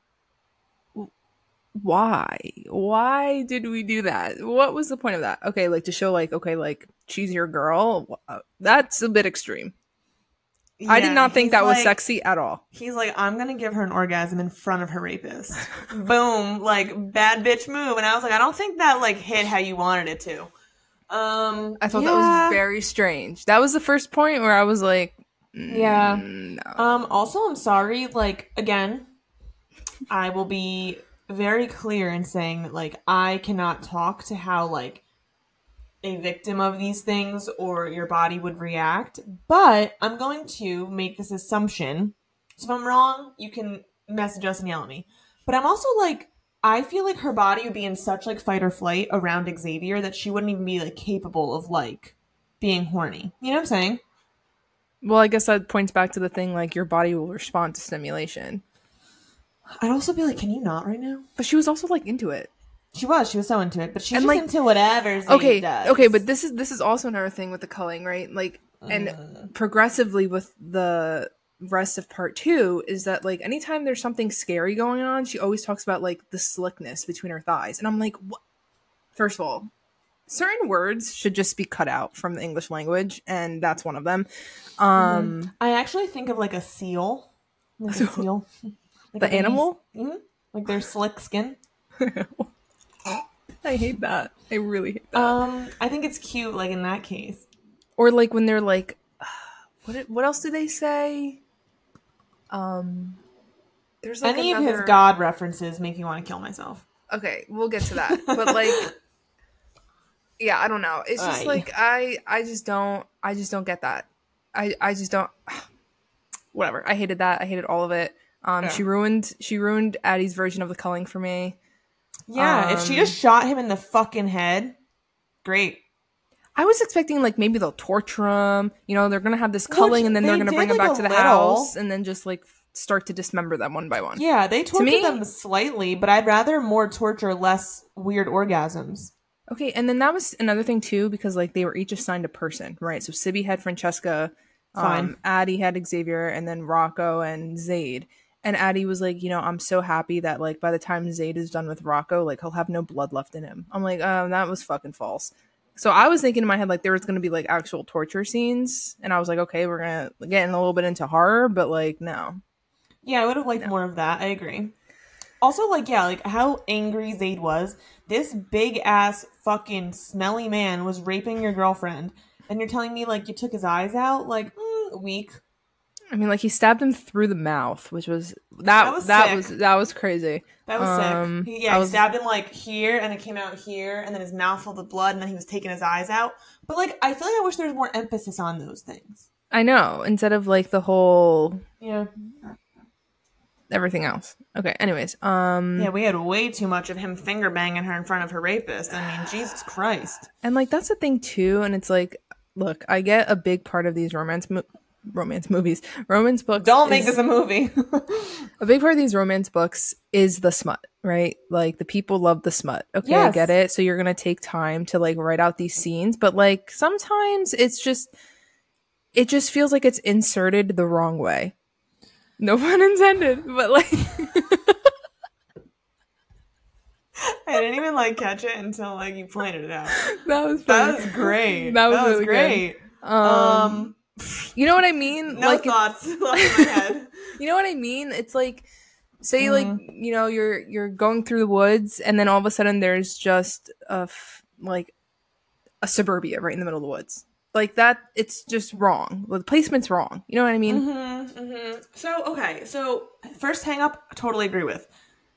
why? Why did we do that? What was the point of that? Okay, like, to show, like, okay, like, she's your girl. That's a bit extreme. I did Yeah, not think he's that was like- sexy at all. He's like, I'm gonna give her an orgasm in front of her rapist. Boom, like bad bitch move. And I was like, I don't think that like hit how you wanted it to. Um, I thought yeah. that was very strange. That was the first point where I was like, mm, Yeah. no. Um, also, I'm sorry. Like again, I will be very clear in saying that like I cannot talk to how like a victim of these things or your body would react, but I'm going to make this assumption. So if I'm wrong, you can message us and yell at me. But I'm also like, I feel like her body would be in such like fight or flight around Xavier that she wouldn't even be like capable of like being horny. You know what I'm saying? Well, I guess that points back to the thing, like, your body will respond to stimulation. I'd also be like, can you not right now? But she was also, like, into it. She was, she was so into it, but she's And, just like- into whatever Zayd Okay, does. okay, but this is this is also another thing with the culling, right? Like, and progressively with the rest of part two is that, like, anytime there's something scary going on, she always talks about, like, the slickness between her thighs. And I'm like, what? First of all, certain words should just be cut out from the English language, and that's one of them. Um, I actually think of like a seal. Like a seal. Like The animal? Mhm. Like their slick skin. I hate that. I really hate that. Um, I think it's cute, like in that case. Or like when they're like, what? What else do they say? Um, there's like Any another... of his God references make me want to kill myself. Okay, we'll get to that. But like, yeah, I don't know. It's just Aye. like I, I just don't, I just don't get that. I, I just don't. Whatever. I hated that. I hated all of it. Um, Yeah. she ruined, she ruined Addie's version of the culling for me. Yeah, if she Um, just shot him in the fucking head, great. I was expecting like maybe they'll torture him. You know, they're gonna have this culling, Which and then they're they gonna did, bring him like, back a to the little. house, and then just like start to dismember them one by one. Yeah, they torture me- them slightly, but I'd rather more torture, less weird orgasms. Okay, and then that was another thing too, because like they were each assigned a person, right? So Sibby had Francesca, Fine. um, Addie had Xavier, and then Rocco and Zaid. And Addie was like, you know, I'm so happy that like by the time Zaid is done with Rocco, like he'll have no blood left in him. I'm like, um, that was fucking false. So I was thinking in my head like there was gonna be like actual torture scenes, and I was like, okay, we're gonna get in a little bit into horror, but like no, Yeah, I would have liked no. more of that. I agree. Also, like, yeah, like how angry Zayd was. This big ass fucking smelly man was raping your girlfriend, and you're telling me like you took his eyes out? Like, mm, weak. I mean, like he stabbed him through the mouth, which was That that was that sick. was that was crazy. That was sick. Um, He, yeah, I he was stabbed him like here, and it came out here, and then his mouth filled with blood, and then he was taking his eyes out. But like, I feel like I wish there was more emphasis on those things. I know instead of like the whole Yeah. everything else. Okay. Anyways, um, Yeah, we had way too much of him finger banging her in front of her rapist. I mean, Jesus Christ. and like that's the thing too. And it's like, look, I get a big part of these romance mo- romance movies, romance books. Don't make is- this a movie. a big part of these romance books is the smut, right? Like the people love the smut. Okay, I Yes. get it. So you're gonna take time to like write out these scenes, but like sometimes it's just it just feels like it's inserted the wrong way. No pun intended, but like I didn't even like catch it until like you pointed it out. that was funny. That was great. That was, That was really great. Good. Um, Um, you know what I mean? no like it- thoughts left in my head. you know what I mean? It's like say Mhm. like you know you're you're going through the woods and then all of a sudden there's just a f- like a suburbia right in the middle of the woods. Like that, it's just wrong. Well, the placement's wrong. You know what I mean? Mm-hmm, mm-hmm. So, okay. So, first hang up, I totally agree with.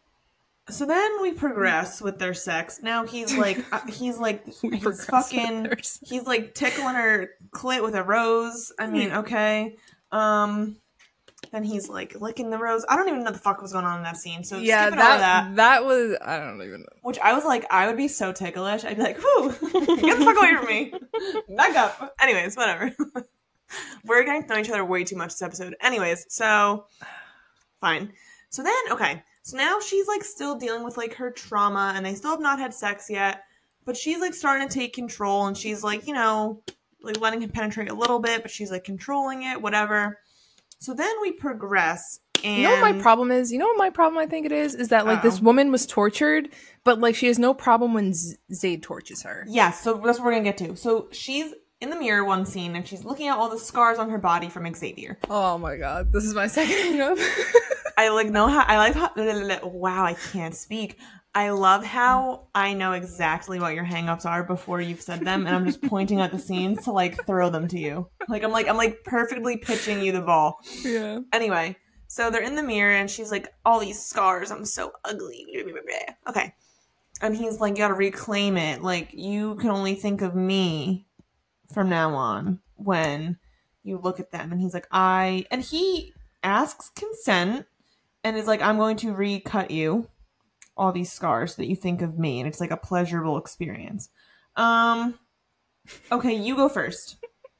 So then we progress with their sex. Now he's like, uh, he's like, We he's progress with fucking, their sex. he's like tickling her clit with a rose. I mean, okay. Um, then he's like licking the rose. I don't even know the fuck was going on in that scene. So Yeah, skipping that, over that, that was I don't even know. which I was like, I would be so ticklish. I'd be like, whoo, get the fuck away from me. Back up. Anyways, whatever. We're getting to know each other way too much this episode. Anyways, so fine. So then, okay. So now she's like still dealing with like her trauma and they still have not had sex yet. But she's like starting to take control and she's like, you know, like letting him penetrate a little bit, but she's like controlling it, whatever. So then we progress. And You know what my problem is? You know what my problem I think it is? Is that like this Uh-oh. woman was tortured, but like she has no problem when Z- Zayd tortures her. Yeah, so that's what we're gonna get to. So she's in the mirror one scene and she's looking at all the scars on her body from Xavier. Oh my god, this is my second hang up. I like know how I like how wow, I can't speak. I love how I know exactly what your hangups are before you've said them, and I'm just pointing at the scenes to like throw them to you. Like I'm like I'm like perfectly pitching you the ball. Yeah. Anyway, so they're in the mirror and she's like, all these scars, I'm so ugly. Okay. And he's like, you gotta reclaim it. Like, you can only think of me from now on when you look at them. And he's like, I and he asks consent and is like, I'm going to recut you all these scars so that you think of me. And it's like a pleasurable experience. Um okay, you go first.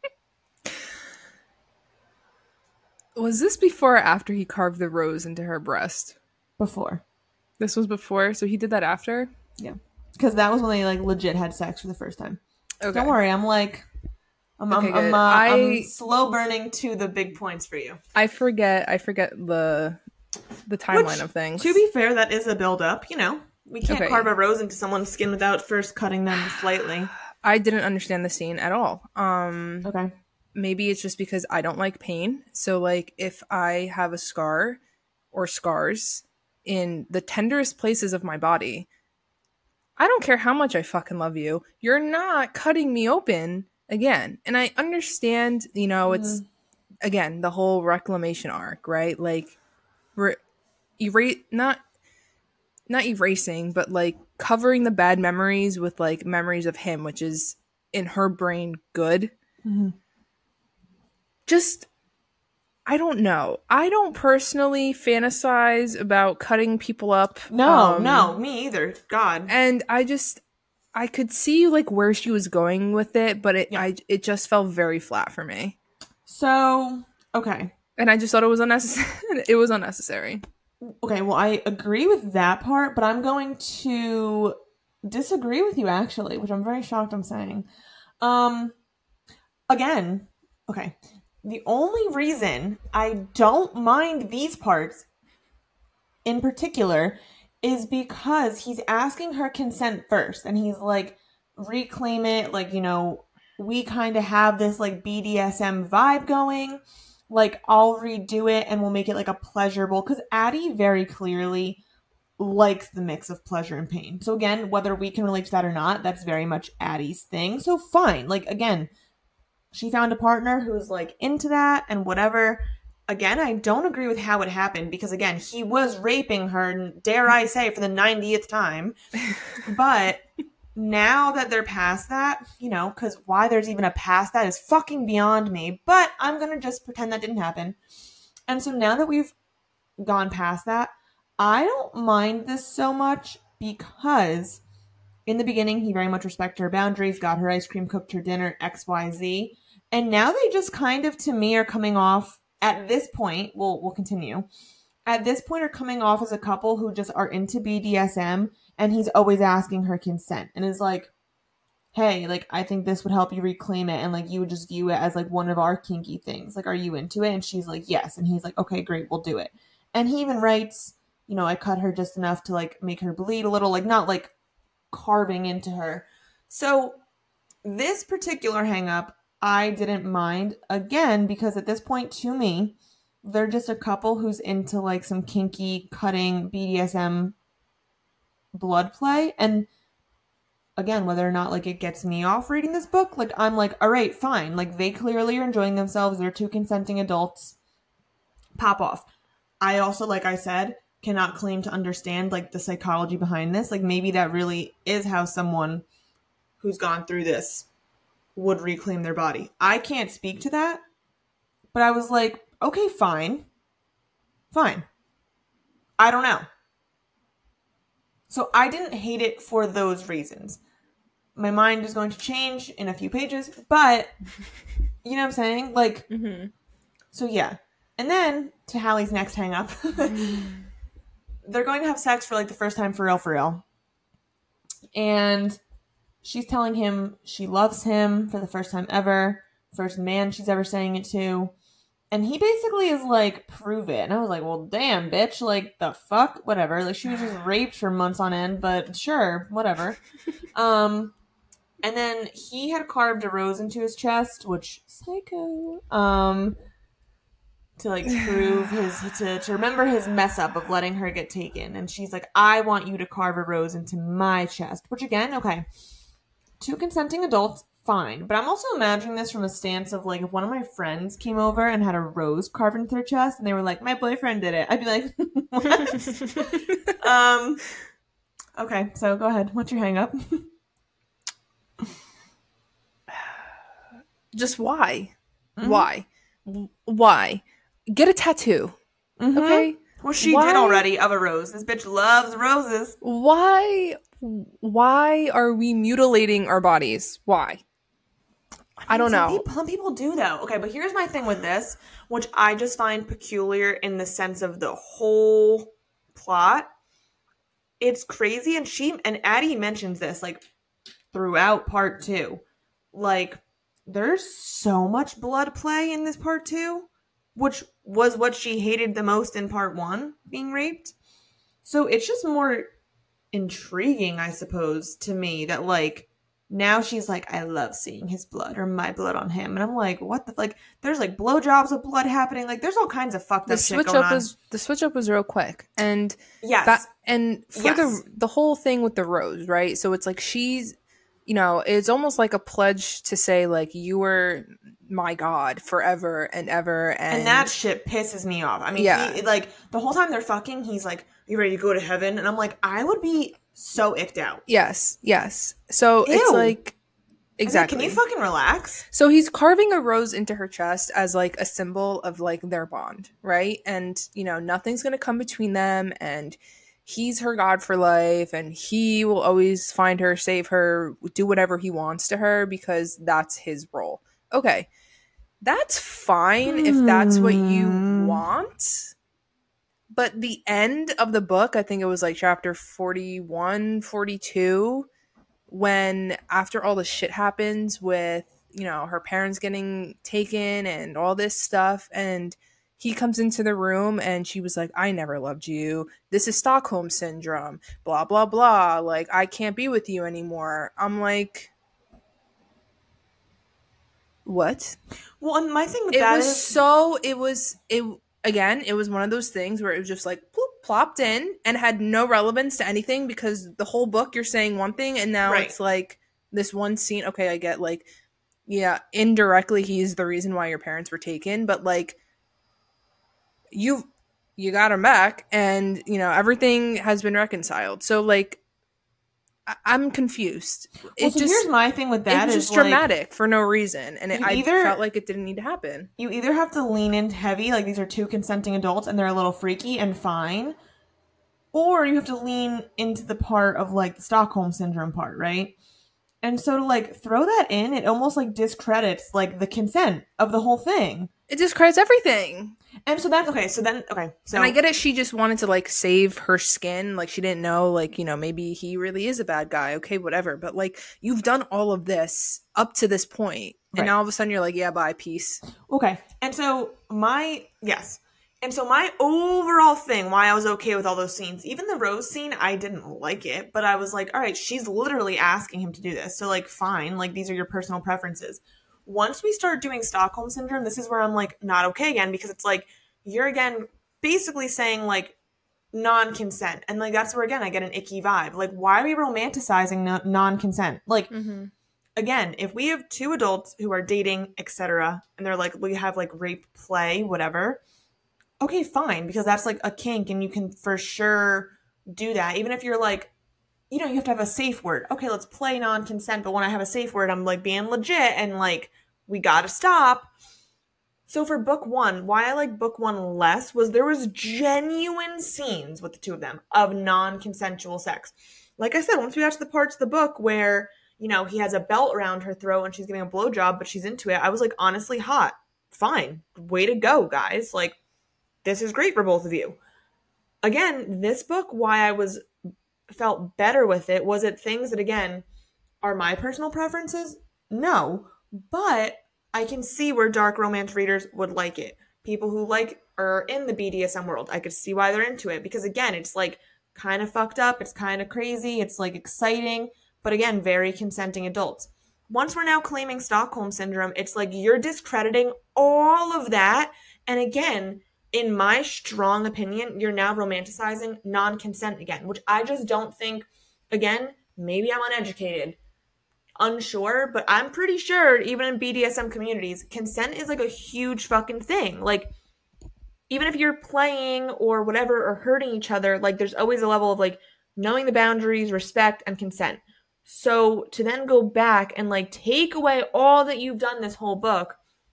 Was this before or after he carved the rose into her breast? Before. This was before, so he did that after? Yeah. Because that was when they like legit had sex for the first time. Okay. Don't worry, I'm like I'm Okay, I'm, good. I'm, uh, I- I'm slow burning to the big points for you. I forget I forget the the timeline Which, of things. To be fair, that is a build up, you know. We can't Okay. carve a rose into someone's skin without first cutting them slightly. I didn't understand the scene at all. Um Okay. maybe it's just because I don't like pain. So like if I have a scar or scars in the tenderest places of my body, I don't care how much I fucking love you. You're not cutting me open again. And I understand, you know, it's again the whole reclamation arc, right? Like re- erase not not erasing, but like covering the bad memories with like memories of him, which is in her brain good. Mhm. Just I don't know. I don't personally fantasize about cutting people up. No, um, no, me either. God. And I just I could see like where she was going with it, but it Yeah. I it just fell very flat for me. So, okay. And I just thought it was unnecessary. It was unnecessary. Okay, well, I agree with that part, but I'm going to disagree with you actually, which I'm very shocked I'm saying. Um, again, okay. The only reason I don't mind these parts in particular is because he's asking her consent first and he's like, reclaim it, like, you know, we kind of have this like B D S M vibe going, like I'll redo it and we'll make it like a pleasurable, because Addie very clearly likes the mix of pleasure and pain. So again, whether we can relate to that or not, that's very much Addie's thing. So fine, like again, she found a partner who's like into that and whatever. Again, I don't agree with how it happened because again, he was raping her, dare I say, for the ninetieth time. But now that they're past that, you know, because why there's even a past that is fucking beyond me. But I'm going to just pretend that didn't happen. And so now that we've gone past that, I don't mind this so much because in the beginning, he very much respected her boundaries, got her ice cream, cooked her dinner, X Y Z. And now they just kind of, to me, are coming off, at this point, we'll, we'll continue, at this point are coming off as a couple who just are into B D S M, and he's always asking her consent. And is like, hey, like, I think this would help you reclaim it, and, like, you would just view it as, like, one of our kinky things. Like, are you into it? And she's like, yes. And he's like, okay, great, we'll do it. And he even writes, you know, I cut her just enough to, like, make her bleed a little, like, not, like, carving into her. So this particular hang up, I didn't mind, again, because at this point, to me, they're just a couple who's into, like, some kinky, cutting B D S M blood play. And again, whether or not, like, it gets me off reading this book, like, I'm like, all right, fine. Like, they clearly are enjoying themselves. They're two consenting adults. Pop off. I also, like I said, cannot claim to understand, like, the psychology behind this. Like, maybe that really is how someone who's gone through this would reclaim their body. I can't speak to that, but I was like, okay, fine. Fine. I don't know. So I didn't hate it for those reasons. My mind is going to change in a few pages, but you know what I'm saying? Like, mm-hmm. So yeah. And then to Hallie's next hang up, they're going to have sex for like the first time for real, for real. And she's telling him she loves him for the first time ever. First man she's ever saying it to. And he basically is like, prove it. And I was like, well, damn, bitch. Like, the fuck? Whatever. Like, she was just raped for months on end, but sure, whatever. um, and then he had carved a rose into his chest, which, psycho. Um, to, like, prove his, to, to remember his mess up of letting her get taken. And she's like, I want you to carve a rose into my chest. Which, again, okay. Two consenting adults, fine. But I'm also imagining this from a stance of, like, if one of my friends came over and had a rose carved into their chest and they were like, my boyfriend did it, I'd be like, what? um, okay, so go ahead. What's your hang up? Just why? Mm-hmm. Why? Why? Get a tattoo. Mm-hmm. Okay? Well, she why? did already of a rose. This bitch loves roses. Why? Why are we mutilating our bodies? Why? I, mean, I don't some know. People, some people do, though. Okay, but here's my thing with this, which I just find peculiar in the sense of the whole plot. It's crazy, and she and Addie mentions this, like, throughout part two. Like, there's so much blood play in this part two, which was what she hated the most in part one, being raped. So it's just more intriguing, I suppose, to me that, like, now she's like, I love seeing his blood or my blood on him. And I'm like, what the, like, there's like blowjobs with blood happening. Like, there's all kinds of fucked the up switch shit going up on. Was, the switch up was real quick. And yes. That, and for yes. the, the whole thing with the rose, right? So it's like, she's, you know, it's almost like a pledge to say, like, you were my God forever and ever. And, and that shit pisses me off. I mean, yeah. he, like, the whole time they're fucking, he's like, you ready to go to heaven? And I'm like, I would be so icked out. Yes, yes. So Ew. It's like, exactly. Like, can you fucking relax? So he's carving a rose into her chest as like a symbol of like their bond, right? And, you know, nothing's going to come between them. And he's her God for life. And he will always find her, save her, do whatever he wants to her because that's his role. Okay. That's fine hmm. if that's what you want. but the end of the book, I think it was like chapter forty-one, forty-two, when after all the shit happens with, you know, her parents getting taken and all this stuff, and he comes into the room and she was like, I never loved you. This is Stockholm syndrome, blah, blah, blah. Like, I can't be with you anymore. I'm like, what? Well, and my thing with It that was is so, it was, it, again, it was one of those things where it was just like, ploop, plopped in and had no relevance to anything, because the whole book you're saying one thing and now Right. it's like this one scene. Okay, I get like, yeah, indirectly he's the reason why your parents were taken, but like, you you got him back and, you know, everything has been reconciled. So like, I- I'm confused. well. It So just here's my thing with it that was is just like dramatic for no reason, and it, you I either- felt like it didn't need to happen. you either have to lean in heavy, like these are two consenting adults and they're a little freaky and fine, or you have to lean into the part of like the Stockholm syndrome part, right? And so to like throw that in, it almost like discredits like the consent of the whole thing. It discredits everything. And so that's okay. So then, okay. So And I get it. She just wanted to like save her skin. Like she didn't know, like, you know, maybe he really is a bad guy. Okay, whatever. But like, you've done all of this up to this point, and Right. now all of a sudden you're like, yeah, bye, peace. Okay. And so my, yes. And so my overall thing, why I was okay with all those scenes, even the Rose scene, I didn't like it, but I was like, all right, she's literally asking him to do this. So like, fine, like these are your personal preferences. Once we start doing Stockholm syndrome, this is where I'm like, not okay again, because it's like, you're again basically saying like non-consent. And like, that's where again, I get an icky vibe. Like, why are we romanticizing no- non-consent? Like, Mm-hmm. again, if we have two adults who are dating, et cetera, and they're like, we have like rape play, whatever, okay, fine, because that's like a kink and you can for sure do that. Even if you're like, you know, you have to have a safe word. Okay, let's play non-consent, but when I have a safe word, I'm like being legit and like, we gotta stop. So for book one, why I like book one less was there was genuine scenes with the two of them of non-consensual sex. Like I said, once we got to the parts of the book where, you know, he has a belt around her throat and she's giving a blowjob, but she's into it, I was like, honestly, hot. Fine. Way to go, guys. Like, this is great for both of you. Again, this book, why I was felt better with it, was it things that, again, are my personal preferences? No. But I can see where dark romance readers would like it. People who like are in the B D S M world, I could see why they're into it. Because again, it's like kind of fucked up. It's kind of crazy. It's like exciting. But again, very consenting adults. Once we're now claiming Stockholm syndrome, it's like you're discrediting all of that. And again, in my strong opinion, you're now romanticizing non-consent again, which I just don't think, again, maybe I'm uneducated, unsure, but I'm pretty sure even in B D S M communities, consent is like a huge fucking thing. Like, even if you're playing or whatever or hurting each other, like there's always a level of like knowing the boundaries, respect, and consent. So to then go back and like take away all that you've done this whole book,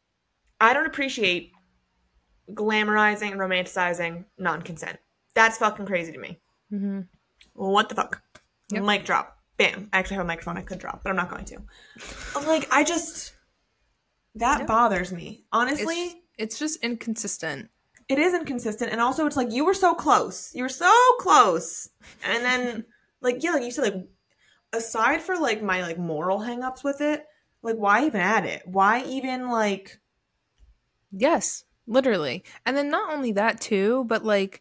I don't appreciate glamorizing and romanticizing non-consent. That's fucking crazy to me. Mm-hmm. Well, what the fuck? Yep. Mic drop. Bam. I actually have a microphone I could drop, but I'm not going to. Like, I just... That Yep. bothers me. Honestly, It's, it's just inconsistent. it is inconsistent. And also, it's like, you were so close. You were so close. And then, like, yeah, like you said, like, aside for, like, my, like, moral hangups with it, like, why even add it? Why even, like... Yes, literally. And then not only that too, but like,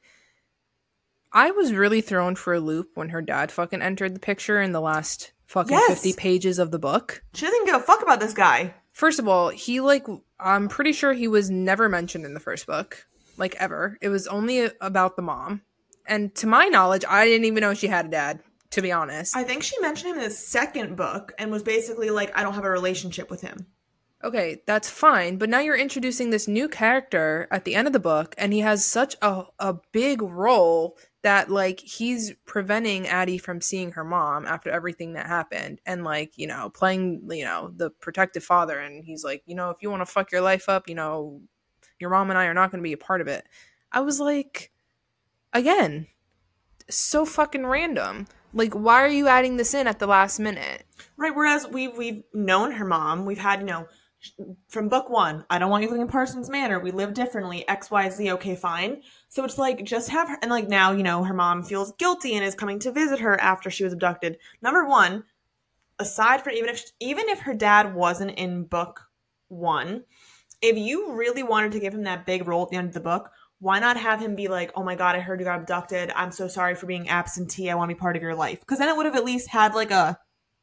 I was really thrown for a loop when her dad fucking entered the picture in the last fucking Yes. fifty pages of the book. She doesn't give a fuck about this guy. First of all, he like, I'm pretty sure he was never mentioned in the first book, like ever. It was only about the mom. And to my knowledge, I didn't even know she had a dad, to be honest. I think she mentioned him in the second book and was basically like, I don't have a relationship with him. Okay, that's fine, but now you're introducing this new character at the end of the book, and he has such a, a big role that, like, he's preventing Addie from seeing her mom after everything that happened, and, like, you know, playing, you know, the protective father, and he's like, you know, if you want to fuck your life up, you know, your mom and I are not going to be a part of it. I was like, again, so fucking random. Like, why are you adding this in at the last minute? Right, whereas we've, we've known her mom. We've had, you know... from book one, I don't want you living in Parsons Manor. We live differently. X, Y, Z. Okay, fine. So it's like, just have her. And like now, you know, her mom feels guilty and is coming to visit her after she was abducted. Number one, aside from even if, even if her dad wasn't in book one, if you really wanted to give him that big role at the end of the book, why not have him be like, oh my God, I heard you got abducted. I'm so sorry for being absentee. I want to be part of your life. Because then it would have at least had like a,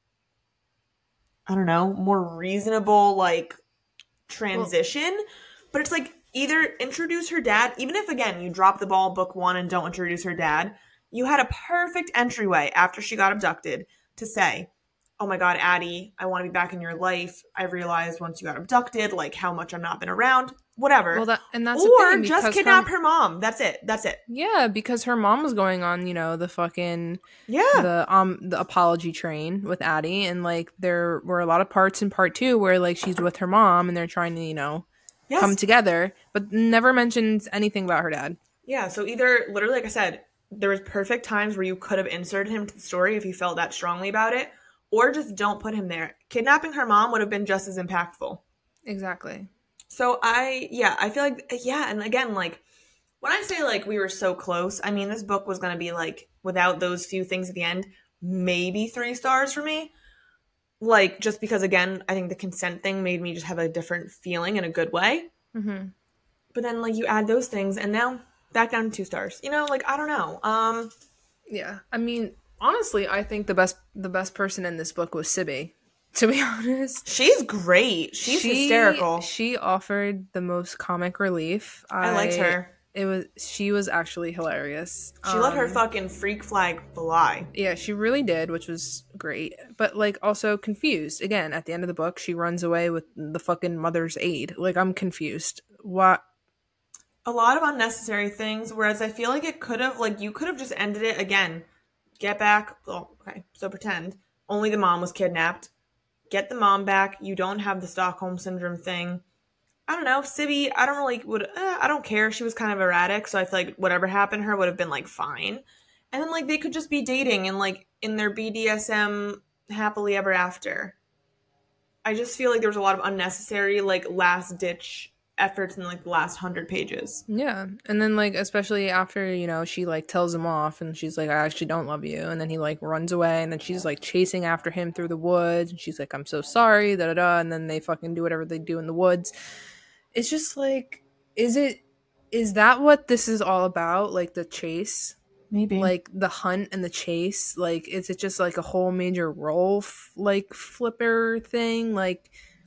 I don't know, more reasonable like transition. Well, but it's like either introduce her dad, even if again you drop the ball book one and don't introduce her dad, you had a perfect entryway after she got abducted to say, oh my God, Addie, I want to be back in your life. I realized once you got abducted, like how much I've not been around. Whatever. Well, that, and that's or just kidnap her, her mom. That's it. That's it. Yeah, because her mom was going on, you know, the fucking yeah the um the apology train with Addie, and like there were a lot of parts in part two where like she's with her mom and they're trying to, you know, yes. come together, but never mentions anything about her dad. Yeah, so either literally, like I said, there was perfect times where you could have inserted him to the story if you felt that strongly about it, or just don't put him there. Kidnapping her mom would have been just as impactful. Exactly. So I, yeah, I feel like, yeah, and again, like, when I say, like, we were so close, I mean, this book was going to be, like, without those few things at the end, maybe three stars for me. Like, just because, again, I think the consent thing made me just have a different feeling in a good way. Mm-hmm. But then, like, you add those things, and now back down to two stars. You know, like, I don't know. Um, Yeah, I mean, honestly, I think the best the best person in this book was Sibby. To be honest, she's great. She's she, hysterical. She offered the most comic relief. I, I liked her. It was she was actually hilarious. She um, let her fucking freak flag fly. Yeah, she really did, which was great. But like also confused. Again, at the end of the book, she runs away with the fucking mother's aid. Like I'm confused. What? A lot of unnecessary things. Whereas I feel like it could have, like you could have just ended it again. Get back. Oh, okay. So pretend only the mom was kidnapped. Get the mom back. You don't have the Stockholm Syndrome thing. I don't know. Sibby, I don't really, would. Uh, I don't care. She was kind of erratic. So I feel like whatever happened to her would have been like fine. And then like they could just be dating and like in their B D S M happily ever after. I just feel like there was a lot of unnecessary like last ditch efforts in like the last hundred pages. Yeah. And then like especially after, you know, she like tells him off and she's like, I actually don't love you, and then he like runs away and then she's like chasing after him through the woods and she's like, I'm so sorry, da da da, and then they fucking do whatever they do in the woods. It's just like, is it is that what this is all about? Like the chase? Maybe. Like the hunt and the chase? Like is it just like a whole major role f- like flipper thing? Like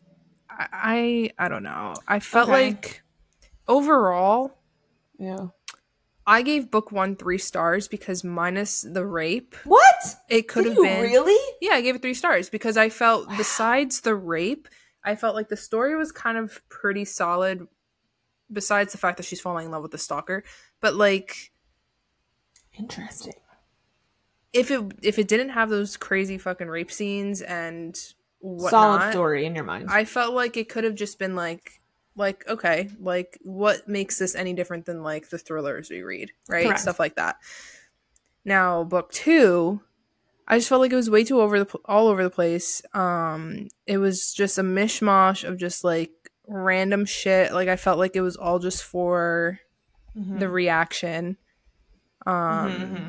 I I don't know. I felt okay. like overall, yeah, I gave book one three stars because minus the rape. What? It could Did have been really? Yeah, I gave it three stars because I felt wow. besides the rape, I felt like the story was kind of pretty solid. Besides the fact that she's falling in love with the stalker, but like, interesting. If it if it didn't have those crazy fucking rape scenes and whatnot, solid story in your mind, I felt like it could have just been like, like okay, like what makes this any different than like the thrillers we read, right? Correct. Stuff like that. Now, book two, I just felt like it was way too over the all over the place. Um, it was just a mishmash of just like random shit. Like I felt like it was all just for mm-hmm. the reaction. Um, mm-hmm.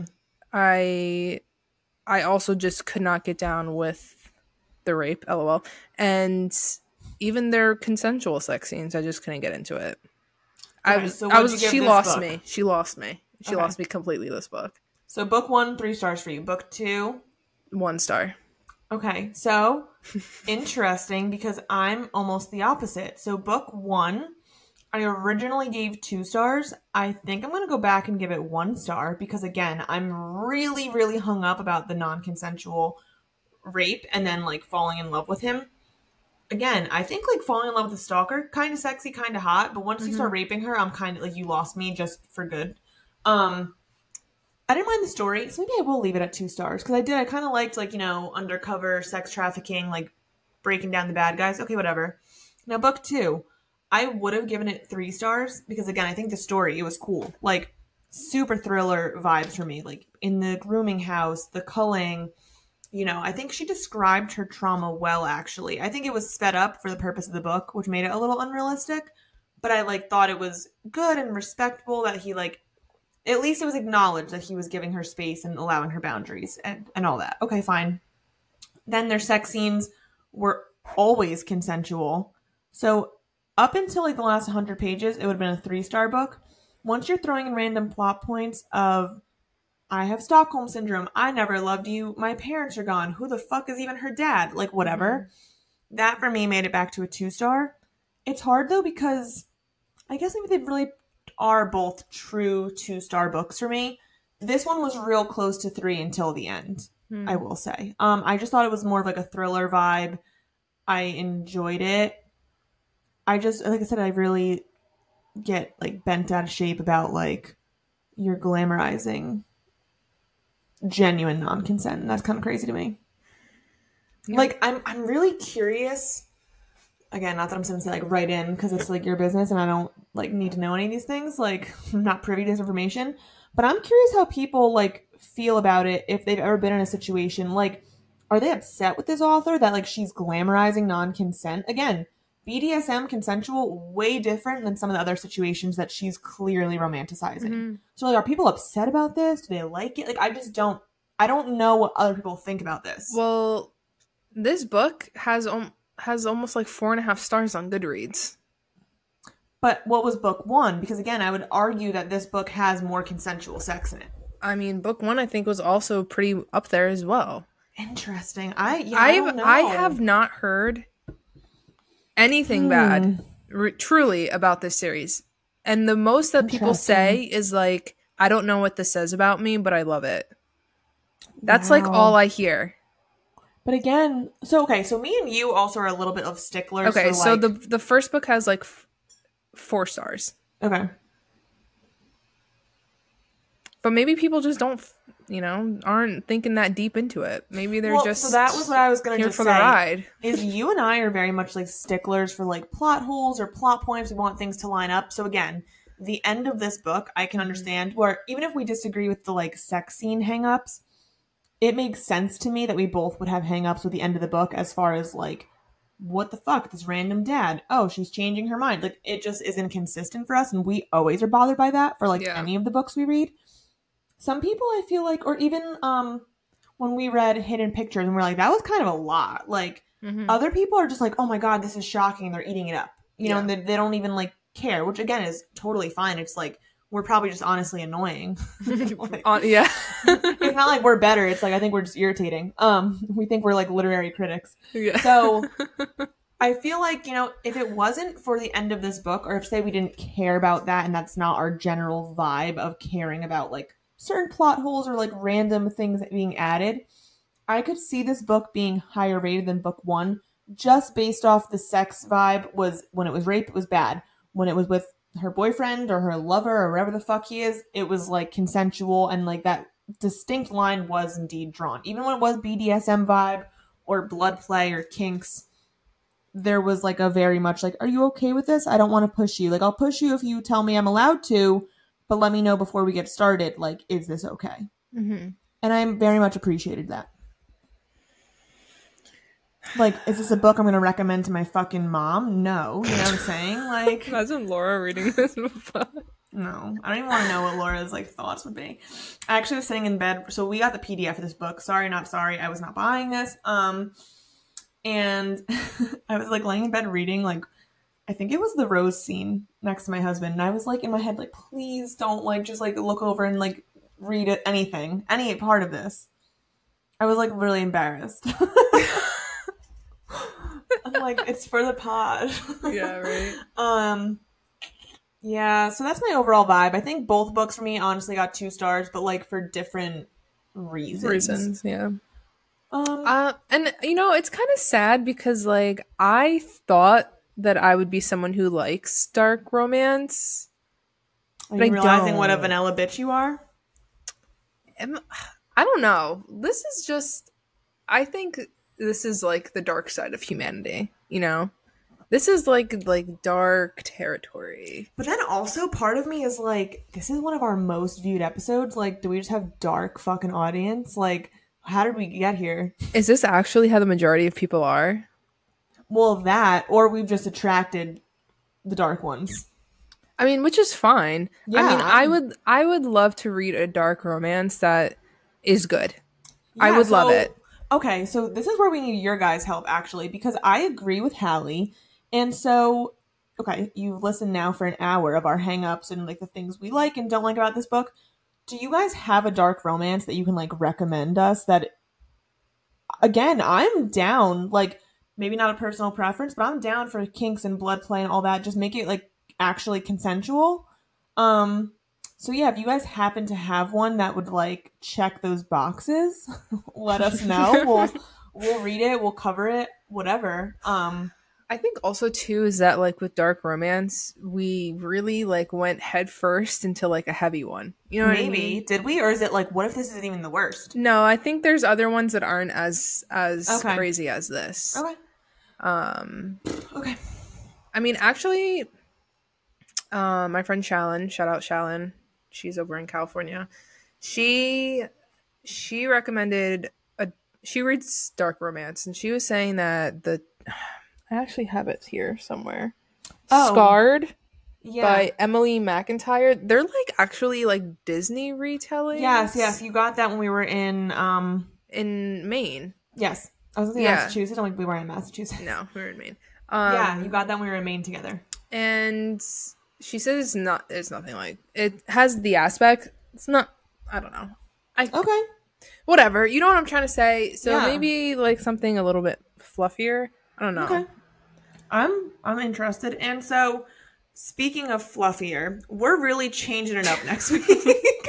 I I also just could not get down with the rape, lol, and even their consensual sex scenes. I just couldn't get into it. Okay, I was, so I was. She lost book? me. She lost me. She okay. lost me completely. This book. So book one, three stars for you. Book two, one star. Okay, so interesting because I'm almost the opposite. So book one, I originally gave two stars. I think I'm going to go back and give it one star because, again, I'm really, really hung up about the non-consensual rape and then, like, falling in love with him. Again, I think, like, falling in love with the stalker, kind of sexy, kind of hot, but once mm-hmm. you start raping her, I'm kind of, like, you lost me just for good. Um... I didn't mind the story, so maybe I will leave it at two stars. Because I did, I kind of liked, like, you know, undercover sex trafficking, like, breaking down the bad guys. Okay, whatever. Now, book two, I would have given it three stars. Because, again, I think the story, it was cool. Like, super thriller vibes for me. Like, in the grooming house, the culling, you know, I think she described her trauma well, actually. I think it was sped up for the purpose of the book, which made it a little unrealistic. But I, like, thought it was good and respectable that he, like, at least it was acknowledged that he was giving her space and allowing her boundaries and, and all that. Okay, fine. Then their sex scenes were always consensual. So up until, like, the last one hundred pages, it would have been a three-star book. Once you're throwing in random plot points of, I have Stockholm Syndrome, I never loved you, my parents are gone, who the fuck is even her dad? Like, whatever. Mm-hmm. That, for me, made it back to a two-star. It's hard, though, because I guess maybe they really are both true two-star books for me. This one was real close to three until the end, mm. I will say. Um, I just thought it was more of like a thriller vibe. I enjoyed it. I just, like I said, I really get like bent out of shape about like you're glamorizing genuine non-consent. And that's kind of crazy to me. Yeah. Like, I'm I'm really curious. Again, not that I'm going to say, like, write in because it's, like, your business and I don't, like, need to know any of these things. Like, I'm not privy to this information. But I'm curious how people, like, feel about it if they've ever been in a situation. Like, are they upset with this author that, like, she's glamorizing non-consent? Again, B D S M, consensual, way different than some of the other situations that she's clearly romanticizing. Mm-hmm. So, like, are people upset about this? Do they like it? Like, I just don't, I don't know what other people think about this. Well, this book has... Um- has almost like four and a half stars on Goodreads. But what was book one? Because again, I would argue that this book has more consensual sex in it. I mean, book one I think was also pretty up there as well. Interesting. I yeah, I've, I don't know. I have not heard anything hmm. bad, r- truly, about this series. And the most that people say is like, I don't know what this says about me, but I love it. That's wow. like all I hear. But again, so okay, so me and you also are a little bit of sticklers. Okay, for, so like... the the first book has like f- four stars. Okay. But maybe people just don't, you know, aren't thinking that deep into it. Maybe they're well, just so that was what I was going to just for say. The ride. Is you and I are very much like sticklers for like plot holes or plot points. We want things to line up. So again, the end of this book, I can understand where even if we disagree with the like sex scene hangups, it makes sense to me that we both would have hang-ups with the end of the book as far as, like, what the fuck? This random dad. Oh, she's changing her mind. Like, it just isn't consistent for us, and we always are bothered by that for, like, yeah. any of the books we read. Some people, I feel like, or even um, when we read Hidden Pictures, and we're like, that was kind of a lot. Like, mm-hmm. other people are just like, oh my god, this is shocking, and they're eating it up. You know, yeah. and they, they don't even, like, care, which, again, is totally fine. It's like, we're probably just honestly annoying. like, uh, yeah. It's not like we're better. It's like, I think we're just irritating. Um, we think we're like literary critics. Yeah. So I feel like, you know, if it wasn't for the end of this book, or if say we didn't care about that and that's not our general vibe of caring about like certain plot holes or like random things being added, I could see this book being higher rated than book one just based off the sex vibe. Was when it was rape, it was bad. When it was with her boyfriend or her lover or whatever the fuck he is, it was like consensual and like that distinct line was indeed drawn. Even when it was B D S M vibe or blood play or kinks, there was like a very much like, are you okay with this? I don't want to push you. Like, I'll push you if you tell me I'm allowed to, but let me know before we get started. Like, is this okay? Mm-hmm. And I very much appreciated that. Like, is this a book I'm going to recommend to my fucking mom? No. You know what I'm saying? Like, imagine Laura reading this book. No. I don't even want to know what Laura's, like, thoughts would be. I actually was sitting in bed. So we got the P D F of this book. Sorry, not sorry. I was not buying this. Um, and I was, like, laying in bed reading, like, I think it was the rose scene next to my husband. And I was, like, in my head, like, please don't, like, just, like, look over and, like, read it, anything. Any part of this. I was, like, really embarrassed. I'm like, it's for the pod. Yeah, right. Um, yeah, so that's my overall vibe. I think both books for me honestly got two stars, but like for different reasons. Reasons, yeah. Um, uh, and you know, it's kind of sad because like I thought that I would be someone who likes dark romance. Are you realizing don't. what a vanilla bitch you are? Am, I don't know. This is just, I think this is like the dark side of humanity, you know? This is like like dark territory. But then also part of me is like, this is one of our most viewed episodes. Like, do we just have dark fucking audience? Like, how did we get here? Is this actually how the majority of people are? Well, that, or we've just attracted the dark ones. I mean, which is fine. Yeah, I mean, I I'm- would I would love to read a dark romance that is good. I Yeah, would love so- it. Okay, so this is where we need your guys' help, actually, because I agree with Hallie. And so, okay, you've listened now for an hour of our hang-ups and, like, the things we like and don't like about this book. Do you guys have a dark romance that you can, like, recommend us that, again, I'm down, like, maybe not a personal preference, but I'm down for kinks and blood play and all that. Just make it, like, actually consensual. Um... So yeah, if you guys happen to have one that would like check those boxes, let us know. We'll we'll read it, we'll cover it, whatever. Um I think also too is that like with dark romance, we really like went head first into like a heavy one. You know what maybe. I mean? Did we? Or is it like what if this is even the worst? No, I think there's other ones that aren't as as Okay. crazy as this. Okay. Um Okay. I mean actually uh, my friend Shallon, shout out Shallon, she's over in California. She she recommended a she reads dark romance and she was saying that the I actually have it here somewhere. Oh. Scarred Yeah. by Emily McIntyre. They're like actually like Disney retellings. Yes, yes. You got that when we were in um in Maine. yes. I was gonna say Yeah. Massachusetts. I'm like we weren't in Massachusetts. No, we were in Maine. Um, yeah, you got that when we were in Maine together. And she says it's not. It's nothing like it has the aspect. It's not. I don't know. I Okay. Whatever. You know what I'm trying to say. So Yeah. maybe like something a little bit fluffier. I don't know. Okay. I'm I'm interested. And so speaking of fluffier, we're really changing it up next week.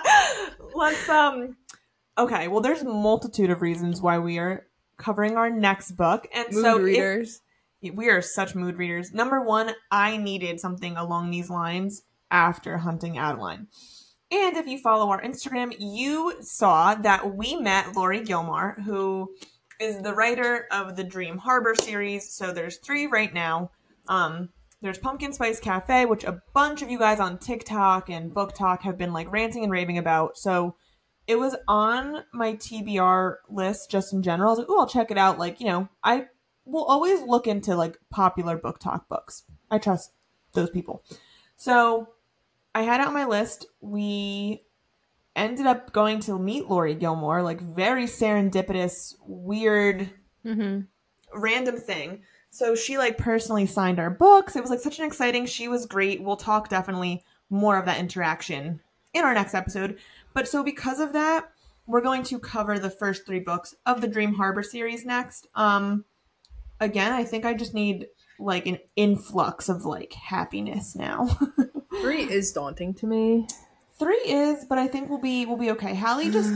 Let's um okay, well there's a multitude of reasons why we are covering our next book. And Mood so readers. If, we are such mood readers. Number one, I needed something along these lines after hunting Adeline. And if you follow our Instagram, you saw that we met Lori Gilmore, who is the writer of the Dream Harbor series. So there's three right now. Um, there's Pumpkin Spice Cafe, which a bunch of you guys on TikTok and Book Talk have been like ranting and raving about. So it was on my T B R list just in general. I was like, oh, I'll check it out. Like, you know, I will always look into like popular Book Talk books. I trust those people. So I had it on my list. We ended up going to meet Lori Gilmore, like very serendipitous, weird, Mm-hmm. random thing. So she like personally signed our books. It was like such an exciting, she was great. We'll talk definitely more of that interaction in our next episode. But so because of that, we're going to cover the first three books of the Dream Harbor series next. Um, again, I think I just need like an influx of like happiness now. Three is daunting to me. Three is, but I think we'll be we'll be okay. Hallie just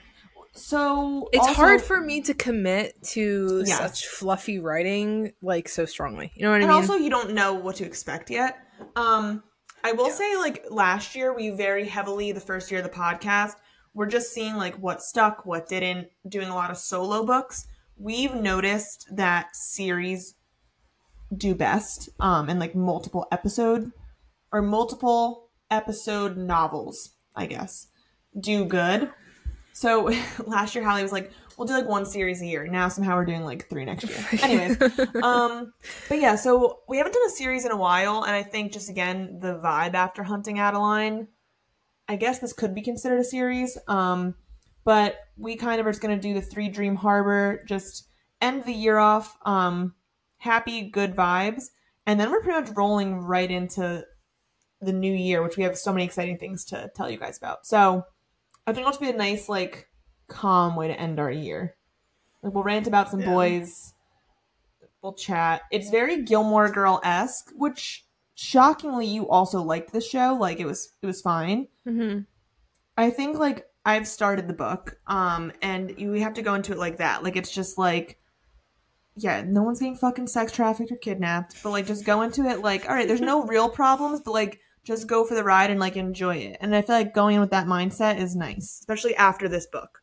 so It's also- hard for me to commit to Yes. such fluffy writing like so strongly. You know what I and mean? also you don't know what to expect yet. Um, I will say like last year we very heavily the first year of the podcast we're just seeing like what stuck, what didn't, doing a lot of solo books. We've noticed that series do best, um, and like multiple episode or multiple episode novels, I guess, do good. So last year, Hallie was like, we'll do like one series a year. Now somehow we're doing like three next year. Anyways, um, but yeah, so we haven't done a series in a while. And I think just again, the vibe after hunting Adeline, I guess this could be considered a series. Um, but we kind of are just going to do the three Dream Harbor, just end the year off, um, happy, good vibes. And then we're pretty much rolling right into the new year, which we have so many exciting things to tell you guys about. So I think it'll just be a nice, like, calm way to end our year. Like, we'll rant about some Yeah. boys. We'll chat. It's very Gilmore Girl-esque, which shockingly you also liked the show. Like, it was it was fine. Mm-hmm. I think, like, I've started the book, um, and you have to go into it like that. Like, it's just like, yeah, no one's getting fucking sex trafficked or kidnapped, but, like, just go into it like, all right, there's no real problems, but, like, just go for the ride and, like, enjoy it. And I feel like going in with that mindset is nice, especially after this book.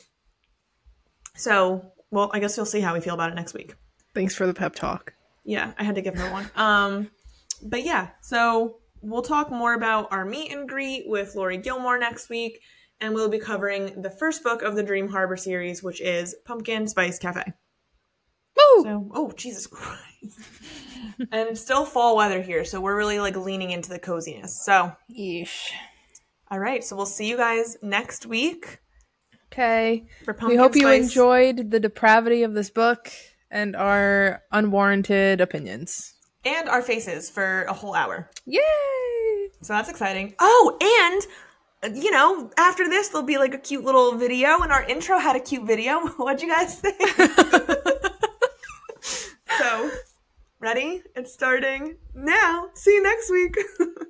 So, well, I guess you'll see how we feel about it next week. Thanks for the pep talk. Yeah, I had to give her one. Um, but yeah, so we'll talk more about our meet and greet with Lori Gilmore next week. and we'll be covering the first book of the Dream Harbor series, which is Pumpkin Spice Cafe. Woo! So, oh, Jesus Christ. And it's still fall weather here, so we're really like leaning into the coziness. So, Yeesh. All right, so we'll see you guys next week. Okay. For we hope Pumpkin you Spice. enjoyed the depravity of this book and our unwarranted opinions. And our faces for a whole hour. Yay! So that's exciting. Oh, and, you know, after this, there'll be like a cute little video, and our intro had a cute video. What'd you guys think? So, ready? It's starting now. See you next week.